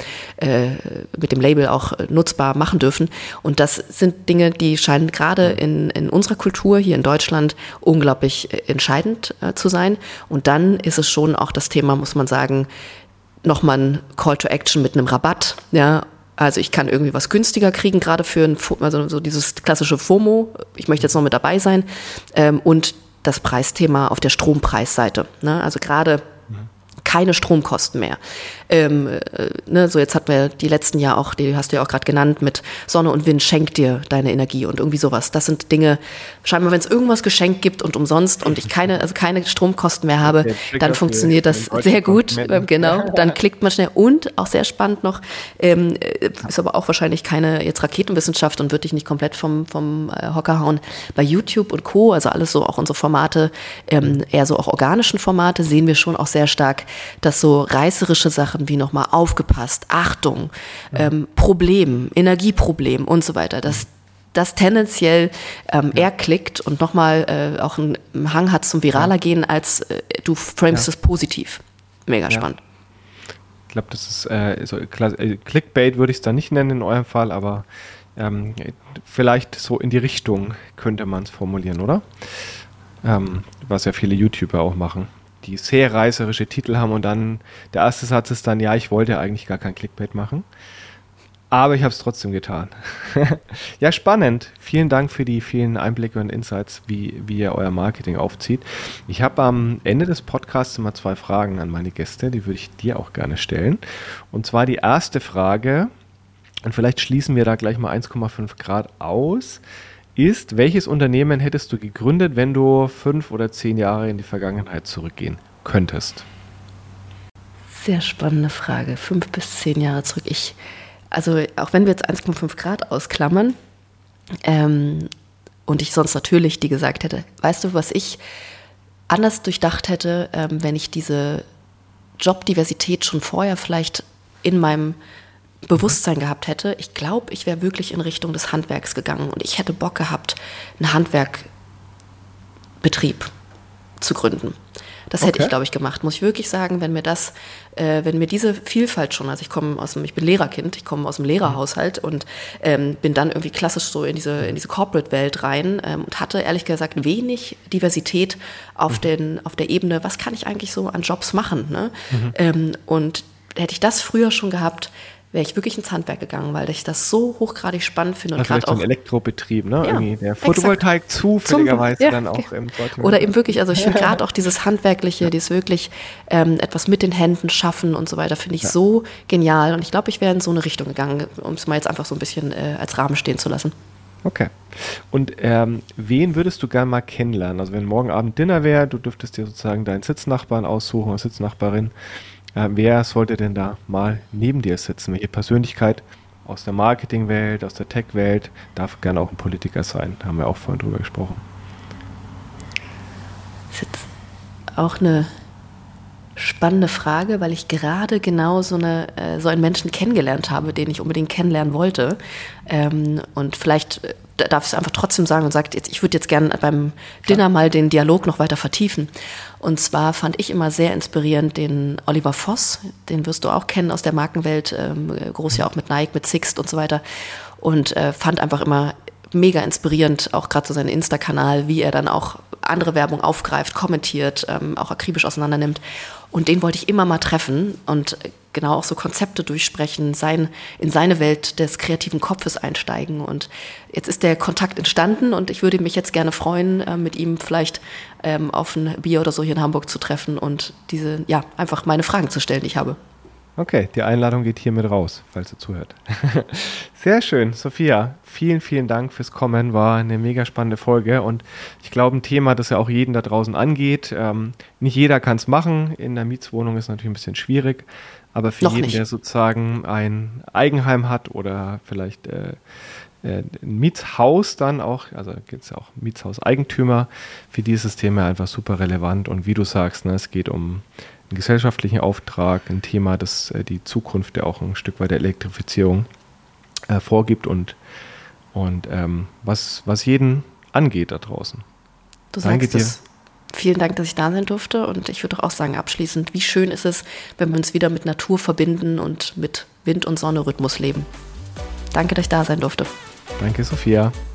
C: Label auch nutzbar machen dürfen. Und das sind Dinge, die scheinen gerade in unserer Kultur hier in Deutschland unglaublich entscheidend zu sein. Und dann ist es schon auch das Thema, muss man sagen, nochmal ein Call to Action mit einem Rabatt, ja. Also ich kann irgendwie was günstiger kriegen, gerade für also so dieses klassische FOMO, ich möchte jetzt noch mit dabei sein, und das Preisthema auf der Strompreisseite. Ne? Also gerade keine Stromkosten mehr. So jetzt hatten wir die letzten Jahr auch, die hast du ja auch gerade genannt, mit Sonne und Wind schenkt dir deine Energie und irgendwie sowas. Das sind Dinge, scheinbar, wenn es irgendwas geschenkt gibt und umsonst und ich keine Stromkosten mehr habe, dann funktioniert das sehr gut. Genau, dann klickt man schnell. Und auch sehr spannend noch, ist aber auch wahrscheinlich keine jetzt Raketenwissenschaft und wird dich nicht komplett vom Hocker hauen. Bei YouTube und Co., also alles so auch unsere Formate, eher so auch organischen Formate, sehen wir schon auch sehr stark, dass so reißerische Sachen wie nochmal aufgepasst, Achtung, Problem, Energieproblem und so weiter, dass das tendenziell eher klickt und nochmal auch einen Hang hat zum viraler gehen, als du framest es positiv. Mega spannend.
A: Ich glaube, das ist Clickbait würde ich es da nicht nennen in eurem Fall, aber vielleicht so in die Richtung könnte man es formulieren, oder? Was ja viele YouTuber auch machen, die sehr reißerische Titel haben und dann der erste Satz ist dann, ja, ich wollte eigentlich gar kein Clickbait machen, aber ich habe es trotzdem getan. Ja, spannend. Vielen Dank für die vielen Einblicke und Insights, wie ihr euer Marketing aufzieht. Ich habe am Ende des Podcasts immer 2 Fragen an meine Gäste, die würde ich dir auch gerne stellen. Und zwar die erste Frage, und vielleicht schließen wir da gleich mal 1,5 Grad aus, ist, welches Unternehmen hättest du gegründet, wenn du 5 oder 10 Jahre in die Vergangenheit zurückgehen könntest?
C: Sehr spannende Frage. 5 bis 10 Jahre zurück. Also auch wenn wir jetzt 1,5 Grad ausklammern und ich sonst natürlich die gesagt hätte, weißt du, was ich anders durchdacht hätte, wenn ich diese Jobdiversität schon vorher vielleicht in meinem Bewusstsein gehabt hätte, ich glaube, ich wäre wirklich in Richtung des Handwerks gegangen und ich hätte Bock gehabt, einen Handwerkbetrieb zu gründen. Das hätte ich, glaube ich, gemacht, muss ich wirklich sagen, wenn mir diese Vielfalt schon, also ich bin Lehrerkind, ich komme aus dem Lehrerhaushalt und bin dann irgendwie klassisch so in diese Corporate-Welt rein und hatte ehrlich gesagt wenig Diversität auf der Ebene, was kann ich eigentlich so an Jobs machen, ne? Und hätte ich das früher schon gehabt, wäre ich wirklich ins Handwerk gegangen, weil ich das so hochgradig spannend finde. Und
A: gerade auch so ein Elektrobetrieb, ne? Ja, irgendwie der Photovoltaik zufälligerweise dann auch im Sortiment.
C: Oder eben wirklich, also ich finde gerade auch dieses Handwerkliche, dieses wirklich etwas mit den Händen schaffen und so weiter, finde ich so genial. Und ich glaube, ich wäre in so eine Richtung gegangen, um es mal jetzt einfach so ein bisschen als Rahmen stehen zu lassen.
A: Okay. Und wen würdest du gerne mal kennenlernen? Also wenn morgen Abend Dinner wäre, du dürftest dir sozusagen deinen Sitznachbarn aussuchen oder Sitznachbarin. Wer sollte denn da mal neben dir sitzen? Welche Persönlichkeit aus der Marketingwelt, aus der Tech-Welt, darf gerne auch ein Politiker sein? Da haben wir auch vorhin drüber gesprochen.
C: Das ist jetzt auch eine spannende Frage, weil ich gerade genau so einen Menschen kennengelernt habe, den ich unbedingt kennenlernen wollte. Und vielleicht darf ich es einfach trotzdem sagen und sagt, ich würde jetzt gerne beim Dinner mal den Dialog noch weiter vertiefen. Und zwar fand ich immer sehr inspirierend den Oliver Voss, den wirst du auch kennen aus der Markenwelt, groß ja auch mit Nike, mit Sixt und so weiter. Und fand einfach immer mega inspirierend, auch gerade so seinen Insta-Kanal, wie er dann auch andere Werbung aufgreift, kommentiert, auch akribisch auseinander nimmt. Und den wollte ich immer mal treffen und genau auch so Konzepte durchsprechen, in seine Welt des kreativen Kopfes einsteigen. Und jetzt ist der Kontakt entstanden und ich würde mich jetzt gerne freuen, mit ihm vielleicht auf ein Bier oder so hier in Hamburg zu treffen und einfach meine Fragen zu stellen, die ich habe.
A: Okay, die Einladung geht hiermit raus, falls ihr zuhört. Sehr schön, Sophia. Vielen, vielen Dank fürs Kommen. War eine mega spannende Folge und ich glaube, ein Thema, das ja auch jeden da draußen angeht. Nicht jeder kann es machen. In der Mietswohnung ist natürlich ein bisschen schwierig, aber für jeden, der sozusagen ein Eigenheim hat oder vielleicht ein Mietshaus dann auch, also gibt es ja auch Mietshaus-Eigentümer, für dieses Thema einfach super relevant und wie du sagst, es geht um einen gesellschaftlichen Auftrag, ein Thema, das die Zukunft ja auch ein Stück weit der Elektrifizierung vorgibt und was jeden angeht da draußen.
C: Du sagst es. Vielen Dank, dass ich da sein durfte und ich würde auch sagen abschließend, wie schön ist es, wenn wir uns wieder mit Natur verbinden und mit Wind und Sonne Rhythmus leben. Danke, dass ich da sein durfte.
A: Danke, Sophia.